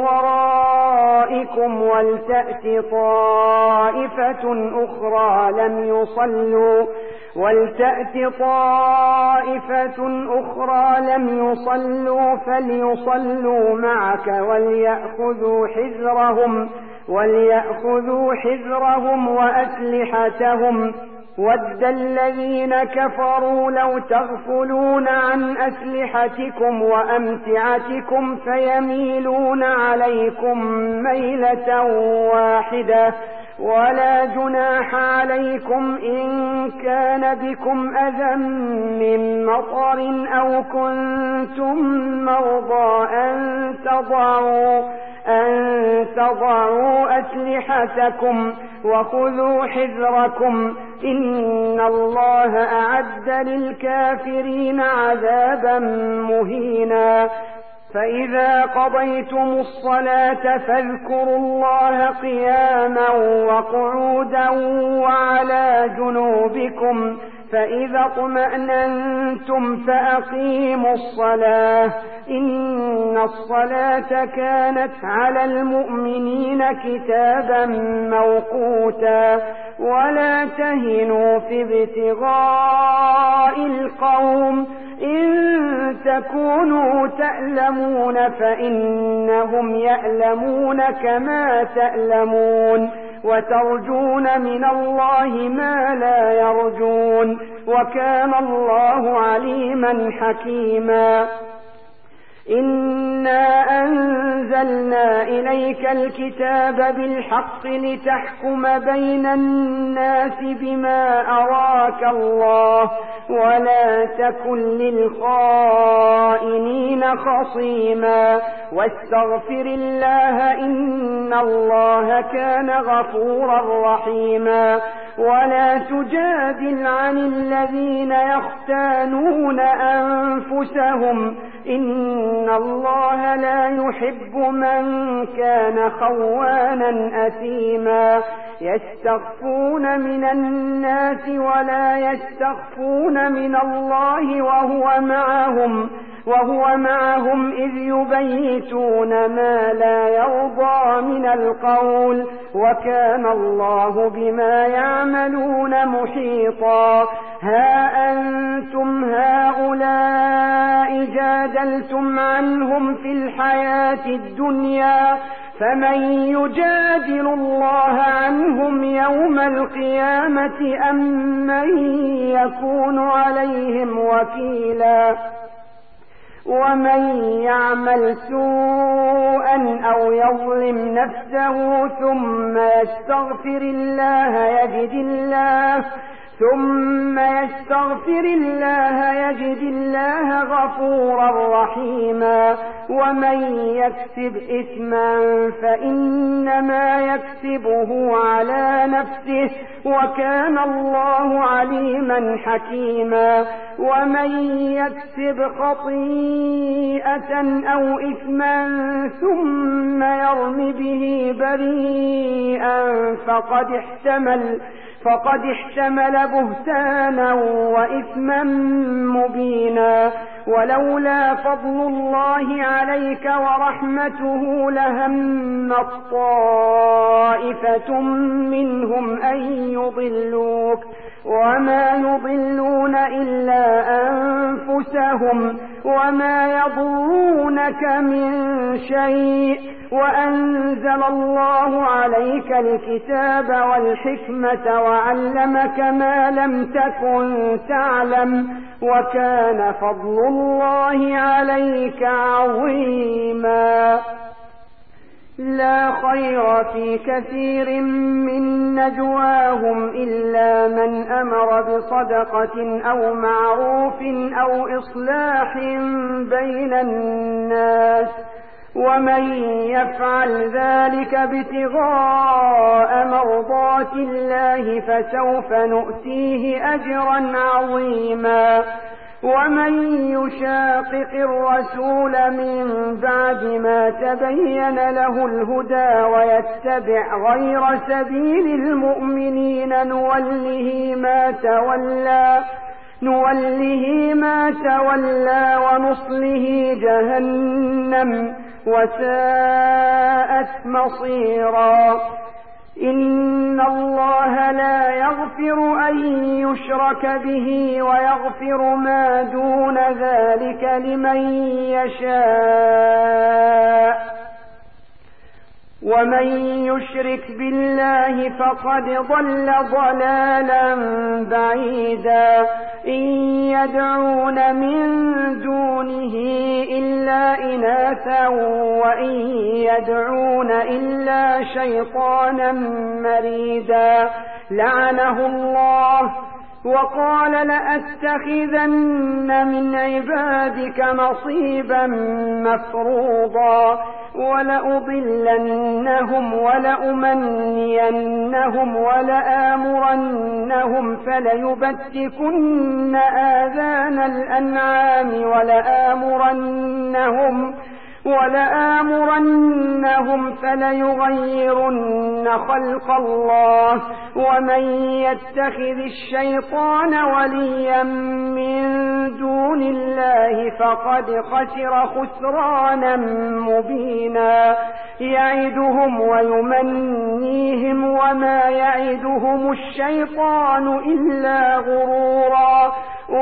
ورائكم ولتأت طائفة أخرى لم يصلوا ولتأت طائفة أخرى لم يصلوا فليصلوا معك وليأخذوا حذرهم وليأخذوا حذرهم وأسلحتهم. ود الذين كفروا لو تغفلون عن أسلحتكم وأمتعتكم فيميلون عليكم ميلة واحدة، ولا جناح عليكم إن كان بكم أذى من مطر أو كنتم مرضى أن تضعوا أن تضعوا أسلحتكم وخذوا حذركم، إن الله أعد للكافرين عذابا مهينا. فإذا قضيتم الصلاة فاذكروا الله قياما وقعودا وعلى جنوبكم، فإذا اطمأننتم فأقيموا الصلاة، إن الصلاة كانت على المؤمنين كتابا موقوتا. ولا تهنوا في ابتغاء القوم إن تكونوا تألمون فإنهم يألمون كما تألمون، وترجون من الله ما لا يرجون، وكان الله عليما حكيما. إنا أنزلنا إليك الكتاب بالحق لتحكم بين الناس بما أراك الله، ولا تكن للخائنين خصيما، واستغفر الله إن الله كان غفورا رحيما. ولا تجادل عن الذين يختانون أنفسهم، إن الله لا يحب من كان خوانا أثيما. يستخفون من الناس ولا يستخفون من الله وهو معهم وهو معهم إذ يبيتون ما لا يرضى من القول، وكان الله بما يعملون محيطا. ها أنتم هؤلاء جادلتم عنهم في الحياة الدنيا، فمن يجادل الله عنهم يوم القيامة أم من يكون عليهم وكيلا. ومن يعمل سوءا أو يظلم نفسه ثم يستغفر الله يجد الله ثم يستغفر الله يجد الله غفورا رحيما. ومن يكسب إثما فإنما يكسبه على نفسه، وكان الله عليما حكيما. ومن يكسب خطيئة أو إثما ثم يرم به بريئا فقد احتمل فقد احتمل بهتانا وإثما مبينا. ولولا فضل الله عليك ورحمته لهمت طائفة منهم أن يضلوك وما يضلون إلا أنفسهم وما يضرونك من شيء وأنزل الله عليك الكتاب والحكمة وعلمك ما لم تكن تعلم وكان فضل الله عليك عظيما. لا خير في كثير من نجواهم إلا من أمر بصدقة أو معروف أو إصلاح بين الناس ومن يفعل ذلك ابتغاء مرضات الله فسوف نؤتيه أجرا عظيما. ومن يشاقق الرسول من بعد ما تبين له الهدى ويتبع غير سبيل المؤمنين نوله ما تولى نوله ما تولى ونصله جهنم وساءت مصيرا. إن الله لا يغفر أن يشرك به ويغفر ما دون ذلك لمن يشاء ومن يشرك بالله فقد ضل ضلالا بعيدا. إن يدعون من دونه إلا إناثا وإن يدعون إلا شيطانا مريدا لعنه الله وقال لأتخذن من عبادك نصيبا مفروضا ولأضلنهم ولأمنينهم ولآمرنهم فليبتكن آذان الأنعام ولآمرنهم ولآمرنهم فليغيرن خلق الله ومن يتخذ الشيطان وليا من دون الله فقد خسر خسرانا مبينا. يعدهم ويمنيهم وما يعدهم الشيطان إلا غرورا.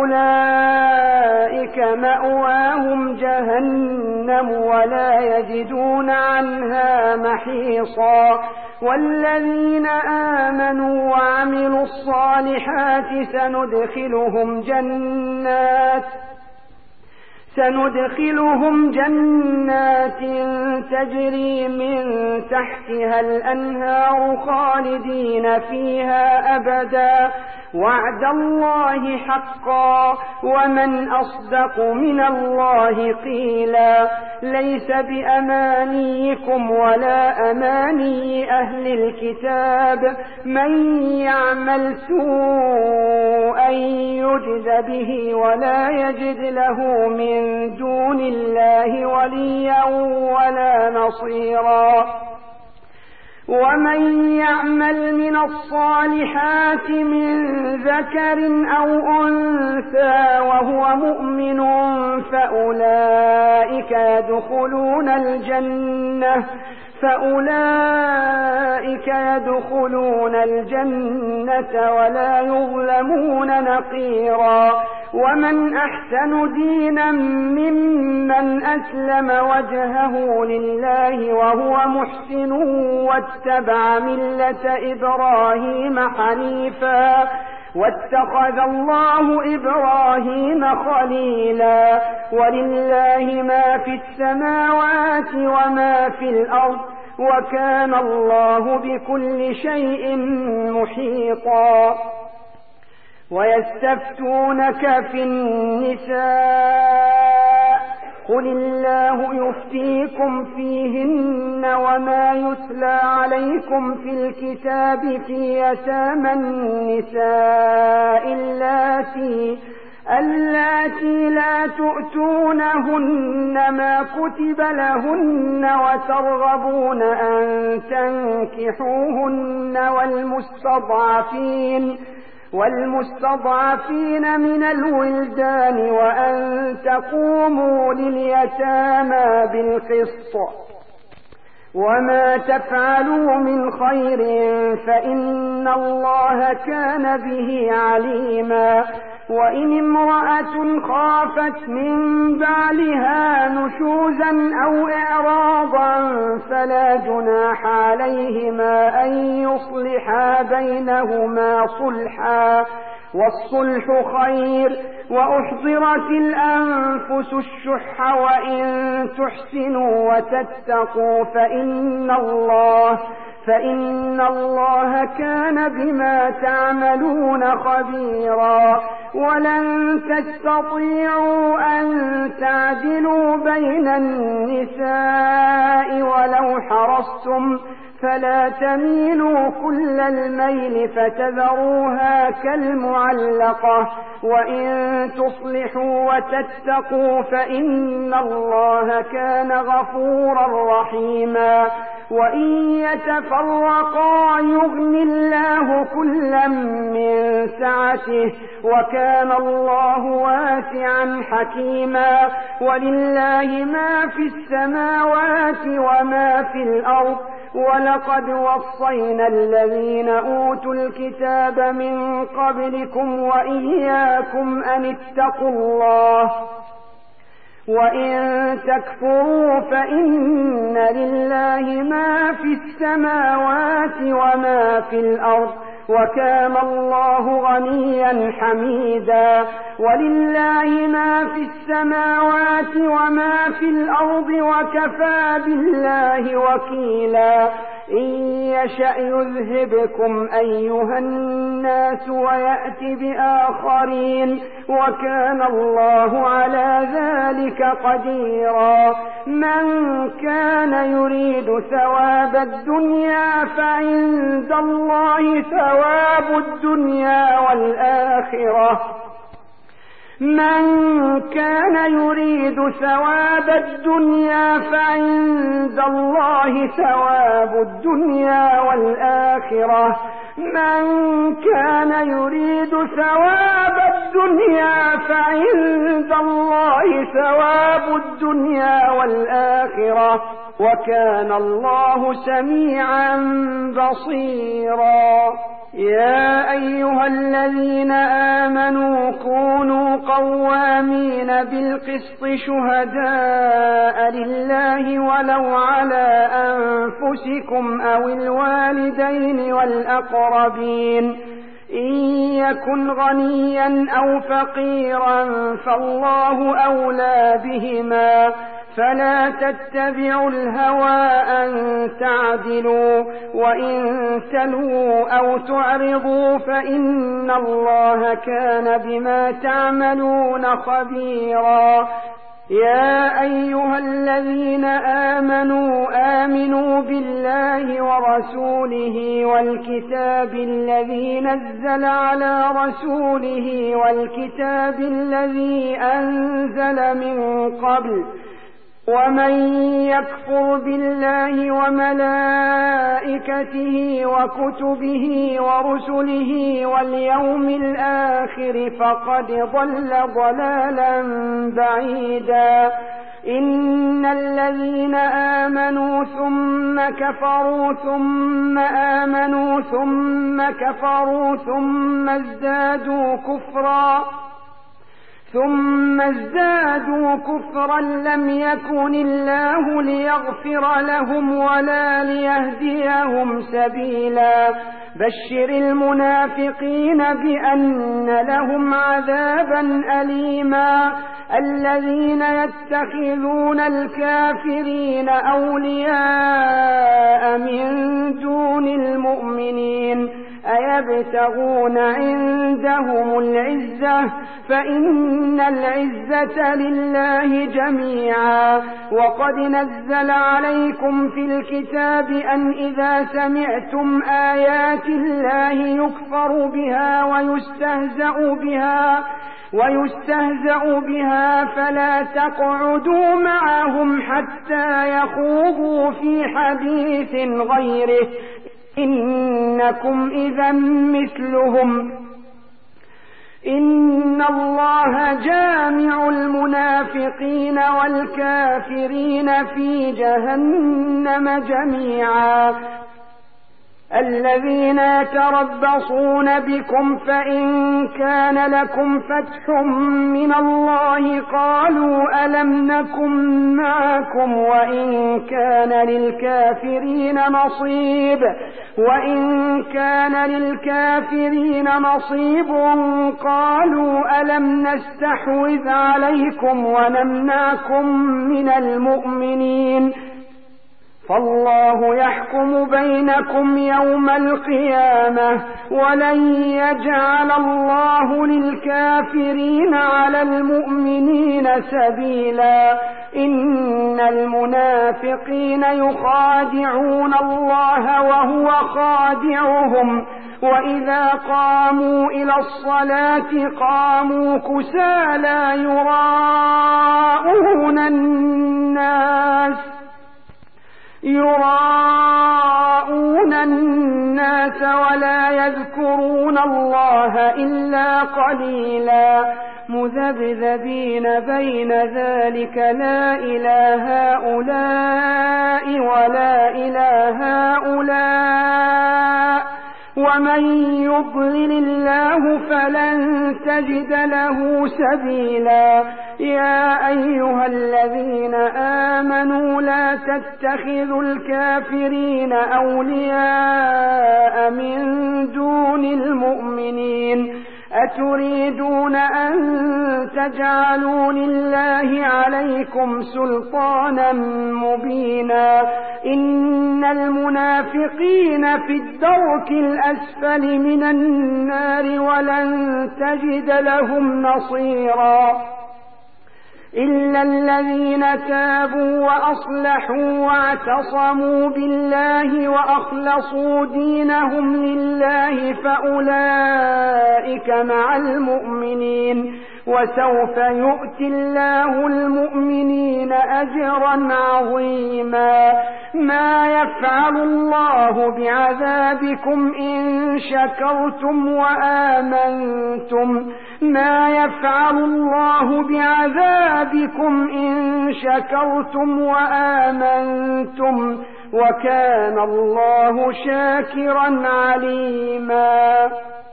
أولئك مأواهم جهنم ولا يجدون عنها محيصا. والذين آمنوا وعملوا الصالحات سندخلهم جنات سندخلهم جنات تجري من تحتها الأنهار خالدين فيها أبدا وعد الله حقا ومن أصدق من الله قيلا. ليس بأمانيكم ولا أماني أهل الكتاب من يعمل سوءا يجز به ولا يجد له من دون الله وليا ولا نصيرا. ومن يعمل من الصالحات من ذكر أو أنثى وهو مؤمن فأولئك يدخلون الجنة فأولئك يدخلون الجنة ولا يظلمون نقيرا. ومن أحسن دينا ممن أسلم وجهه لله وهو محسن واتبع ملة إبراهيم حنيفا واتخذ الله إبراهيم خليلا. ولله ما في السماوات وما في الأرض وكان الله بكل شيء محيطا. ويستفتونك في النساء قل الله يفتيكم فيهن وما يتلى عليكم في الكتاب في يتامى النساء اللاتي اللاتي لا تؤتونهن ما كتب لهن وترغبون أن تنكحوهن والمستضعفين والمستضعفين من الولدان وأن تقوموا لليتامى بالقسط وما تفعلوا من خير فإن الله كان به عليما وإن امرأة خافت من بعلها نشوزا أو إعراضا فلا جناح عليهما أن يصلحا بينهما صلحا والصلح خير وأحضرت الأنفس الشح وإن تحسنوا وتتقوا فإن الله فإن الله كان بما تعملون خبيرا ولن تستطيعوا أن تعدلوا بين النساء ولو حرصتم فلا تميلوا كل الميل فتذروها كالمعلقة وإن تصلحوا وتتقوا فإن الله كان غفورا رحيما وإن يتفرقا يغن الله كلا من سعته وكان الله واسعا حكيما ولله ما في السماوات وما في الأرض ولقد وصينا الذين أوتوا الكتاب من قبلكم وإياكم أن اتقوا الله وإن تكفروا فإن لله ما في السماوات وما في الأرض وكان الله غنيا حميدا ولله ما في السماوات وما في الأرض وكفى بالله وكيلا إن يشأ يذهبكم أيها الناس ويأت بآخرين وكان الله على ذلك قديرا من كان يريد ثواب الدنيا فعند الله ثواب الدنيا والآخرة من كان يريد ثواب الدنيا فعند الله ثواب الدنيا والآخرة من كان يريد ثواب الدنيا فعند الله ثواب الدنيا والآخرة وكان الله سميعا بصيرا يا أيها الذين آمنوا كونوا قوامين بالقسط شهداء لله ولو على أنفسكم أو الوالدين والأقربين إن يكن غنيا أو فقيرا فالله أولى بهما فلا تتبعوا الهوى أن تعدلوا وإن تلووا أو تعرضوا فإن الله كان بما تعملون خبيرا يا أيها الذين آمنوا آمنوا بالله ورسوله والكتاب الذي نزل على رسوله والكتاب الذي أنزل من قبل ومن يكفر بالله وملائكته وكتبه ورسله واليوم الآخر فقد ضل ضلالا بعيدا إن الذين آمنوا ثم كفروا ثم آمنوا ثم كفروا ثم ازدادوا كفرا ثم ازدادوا كفرا لم يكن الله ليغفر لهم ولا ليهديهم سبيلا بشر المنافقين بأن لهم عذابا أليما الذين يتخذون الكافرين أولياء من دون المؤمنين أيبتغون عندهم العزة فإن العزة لله جميعا وقد نزل عليكم في الكتاب أن إذا سمعتم آيات الله يكفر بها ويستهزأ بها ويستهزأ بها فلا تقعدوا معهم حتى يخوضوا في حديث غيره إنكم إذا مثلهم إن الله جامع المنافقين والكافرين في جهنم جميعا. الذين يتربصون بكم فإن كان لكم فتح من الله قالوا ألم نكن معكم وإن كان للكافرين نصيب وإن كان للكافرين نصيب قالوا ألم نستحوذ عليكم ونمنعكم من المؤمنين فالله يحكم بينكم يوم القيامة ولن يجعل الله للكافرين على المؤمنين سبيلا. إن المنافقين يخادعون الله وهو خادعهم وإذا قاموا إلى الصلاة قاموا كسالى يراءون الناس يراءون الناس ولا يذكرون الله إلا قليلا مذبذبين بين ذلك لا إلى هؤلاء ولا إلى هؤلاء ومن يضلل الله فلن تجد له سبيلا. يا أيها الذين آمنوا لا تتخذوا الكافرين أولياء من دون المؤمنين أتريدون أن تجعلوا لله عليكم سلطانا مبينا. إن المنافقين في الدرك الأسفل من النار ولن تجد لهم نصيرا إلا الذين تابوا وأصلحوا واعتصموا بالله وأخلصوا دينهم لله فأولئك مع المؤمنين وسوف يؤتي الله المؤمنين أجرا عظيما. ما يفعل الله بعذابكم إن شكرتم وآمنتم ما يفعل الله بعذابكم إن شكرتم وآمنتم وكان الله شاكرا عليما.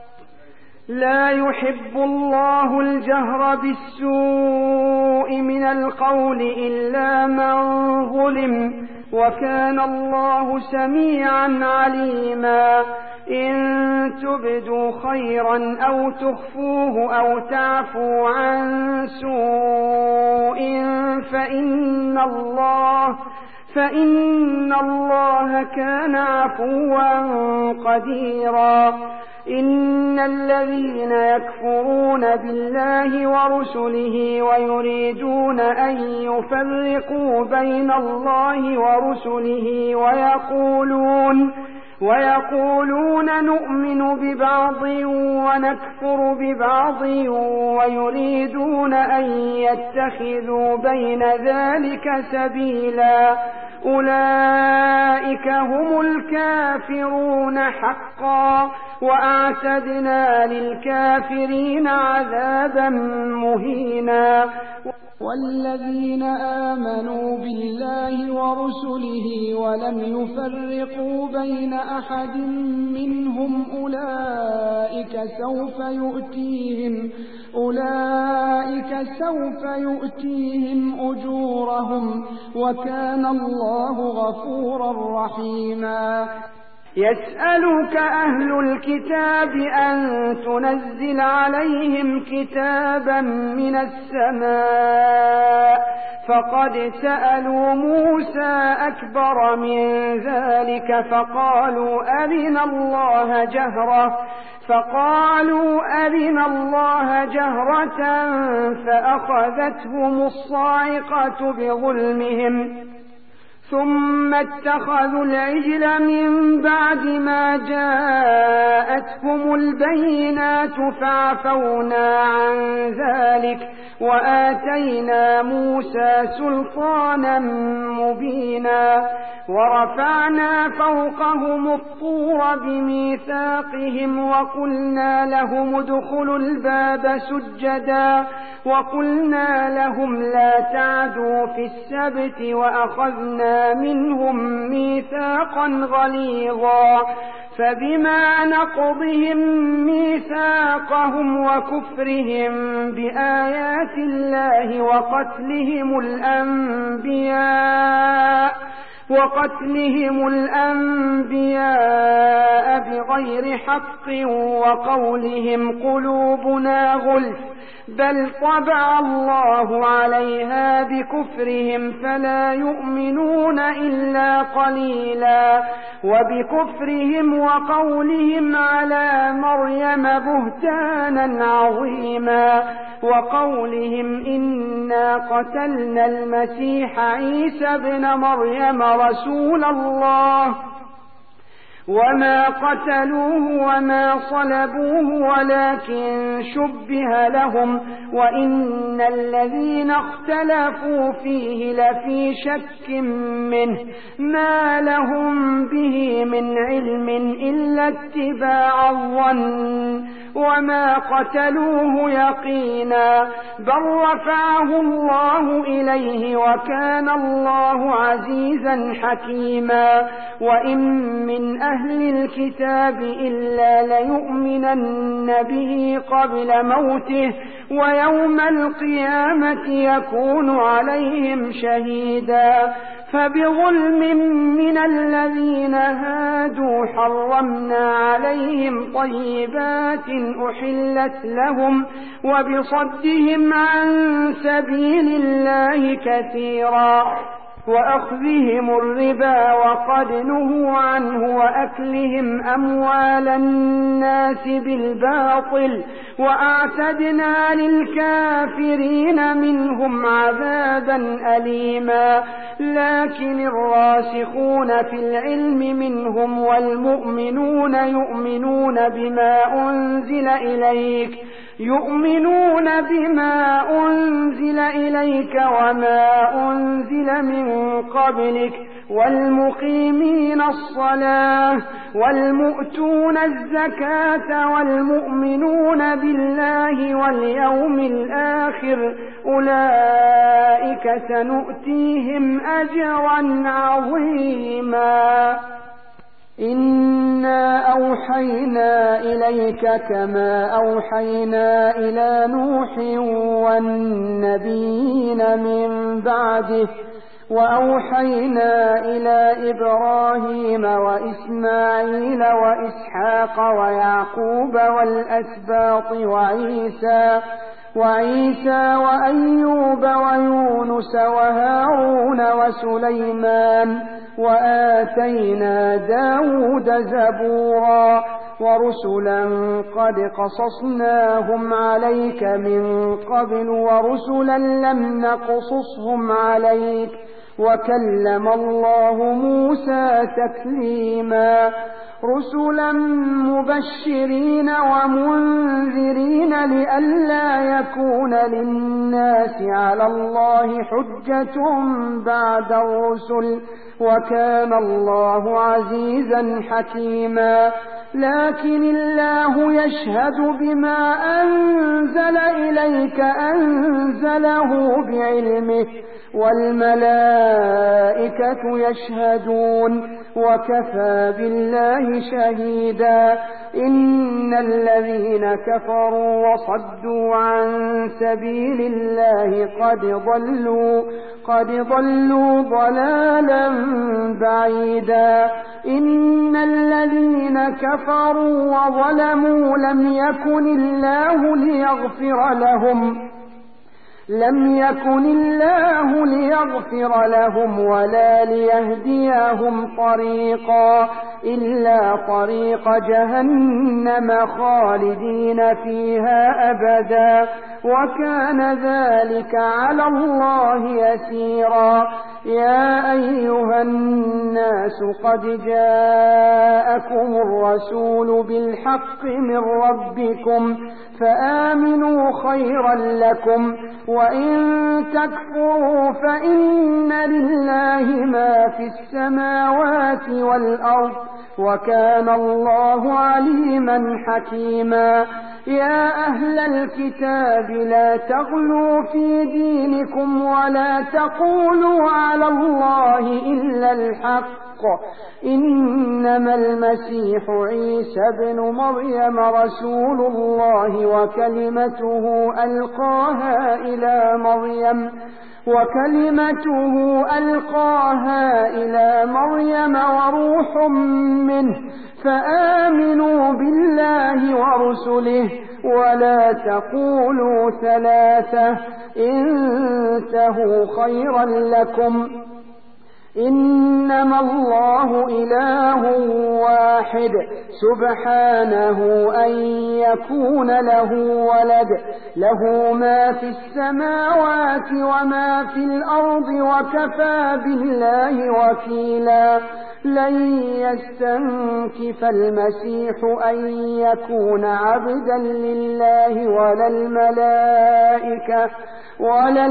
لا يحب الله الجهر بالسوء من القول إلا من ظلم وكان الله سميعا عليما. إن تبدوا خيرا أو تخفوه أو تعفوا عن سوء فإن الله فإن الله كان عفوا قديرا. إن الذين يكفرون بالله ورسله ويريدون أن يفرقوا بين الله ورسله ويقولون ويقولون نؤمن ببعض ونكفر ببعض ويريدون أن يتخذوا بين ذلك سبيلا أولئك هم الكافرون حقا وأعتدنا للكافرين عذابا مهينا. والذين آمنوا بالله ورسله ولم يفرقوا بين أحد منهم أولئك سوف يؤتيهم أولئك سوف يؤتيهم أجورهم وكان الله غفورا رحيما. يسألك أهل الكتاب أن تنزل عليهم كتابا من السماء فقد سألوا موسى أكبر من ذلك فقالوا أرنا الله جهرة فقالوا أرنا الله جهرة فأخذتهم الصاعقة بظلمهم ثم اتخذوا العجل من بعد ما جاءتهم البينات فعفونا عن ذلك وآتينا موسى سلطانا مبينا. ورفعنا فوقهم الطور بميثاقهم وقلنا لهم ادخلوا الباب سجدا وقلنا لهم لا تعدوا في السبت وأخذنا منهم ميثاقا غليظا فبما نقضهم ميثاقهم وكفرهم بآيات الله وقتلهم الأنبياء وقتلهم الأنبياء بغير حق وقولهم قلوبنا غلف بل طبع الله عليها بكفرهم فلا يؤمنون إلا قليلا وبكفرهم وقولهم على مريم بهتانا عظيما وقولهم إنا قتلنا المسيح عيسى ابن مريم رسول الله وما قتلوه وما صلبوه ولكن شبه لهم وإن الذين اختلفوا فيه لفي شك منه ما لهم به من علم إلا اتباع الظن وما قتلوه يقينا بل رفعه الله إليه وكان الله عزيزا حكيما وإن من أهل الكتاب إلا ليؤمنن به قبل موته ويوم القيامة يكون عليهم شهيدا فبظلم من الذين هادوا حرمنا عليهم طيبات أحلت لهم وبصدهم عن سبيل الله كثيرا وأخذهم الربا وقد نهوا عنه وأكلهم أموال الناس بالباطل وأعتدنا للكافرين منهم عذابا أليما لكن الراسخون في العلم منهم والمؤمنون يؤمنون بما أنزل إليك يؤمنون بما أنزل إليك وما أنزل من قبلك والمقيمين الصلاة والمؤتون الزكاة والمؤمنون بالله واليوم الآخر أولئك سنؤتيهم أجرا عظيما إنا أوحينا إليك كما أوحينا إلى نوح والنبيين من بعده وأوحينا إلى إبراهيم وإسماعيل وإسحاق ويعقوب والأسباط وعيسى وعيسى وأيوب ويونس وهارون وسليمان وآتينا داود زبورا ورسلا قد قصصناهم عليك من قبل ورسلا لم نقصصهم عليك وكلم الله موسى تكليما رسلا مبشرين ومنذرين لئلا يكون للناس على الله حجة بعد الرسل وكان الله عزيزا حكيما لكن الله يشهد بما أنزل إليك أنزله بعلمه والملائكة يشهدون وكفى بالله شهيدا إن الذين كفروا وصدوا عن سبيل الله قد ضلوا قد ضلوا ضلالا بعيدا إن الذين كفروا وظلموا لم يكن الله ليغفر لهم لم يكن الله ليغفر لهم ولا ليهديهم طريقا إلا طريق جهنم خالدين فيها أبدا وكان ذلك على الله يسيرا يا أيها الناس قد جاءكم الرسول بالحق من ربكم فآمنوا خيرا لكم وإن تكفروا فإن لله ما في السماوات والأرض وكان الله عليما حكيما. يا أهل الكتاب لا تغلوا في دينكم ولا تقولوا على الله إلا الحق إنما المسيح عيسى ابن مريم رسول الله وكلمته ألقاها إلى مريم وكلمته ألقاها إلى مريم وروح منه فآمنوا بالله ورسله ولا تقولوا ثلاثة انتهوا خيرا لكم إنما الله إله واحد سبحانه أن يكون له ولد له ما في السماوات وما في الأرض وكفى بالله وكيلا. لن يستنكف المسيح أن يكون عبدا لله ولا الملائكة ولا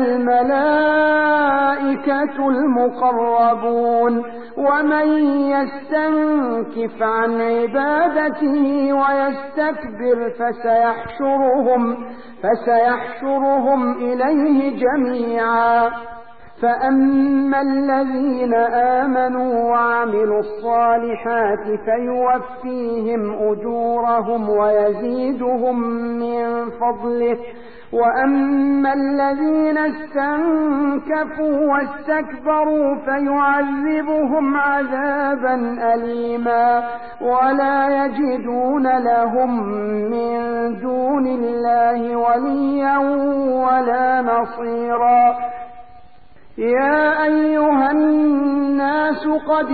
الملائكة المقربون ومن يستنكف عن عبادته ويستكبر فسيحشرهم فسيحشرهم إليه جميعا. فأما الذين آمنوا وعملوا الصالحات فيوفيهم أجورهم ويزيدهم من فضله وأما الذين استنكفوا واستكبروا فيعذبهم عذابا أليما ولا يجدون لهم من دون الله وليا ولا نصيرا. يا أيها الناس قد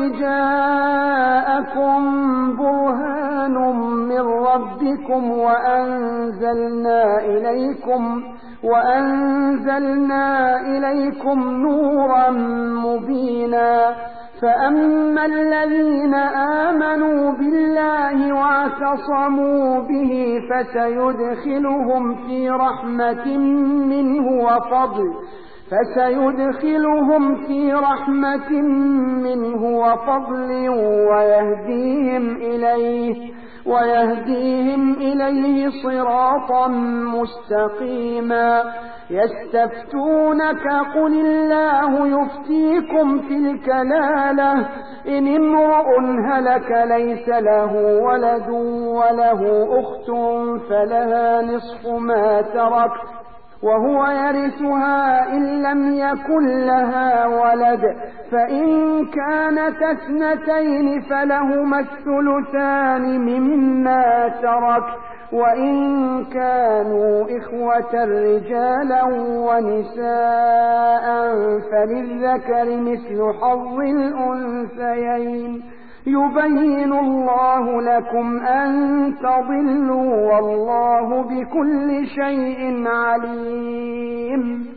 جاءكم برهان من ربكم وأنزلنا إليكم وأنزلنا إليكم نورا مبينا. فأما الذين آمنوا بالله واعتصموا به فسيدخلهم في رحمة منه وفضل فسيدخلهم في رحمة منه وفضل ويهديهم إليه ويهديهم إليه صراطا مستقيما. يستفتونك قل الله يفتيكم في الكلالة إن امرؤ هلك ليس له ولد وله أخت فلها نصف ما ترك وهو يرثها إن لم يكن لها ولد فإن كانت اثنتين فلهما الثلثان مما ترك وإن كانوا إخوة رجالا ونساء فللذكر مثل حظ الأنثيين. يبين الله لكم أن تضلوا والله بكل شيء عليم.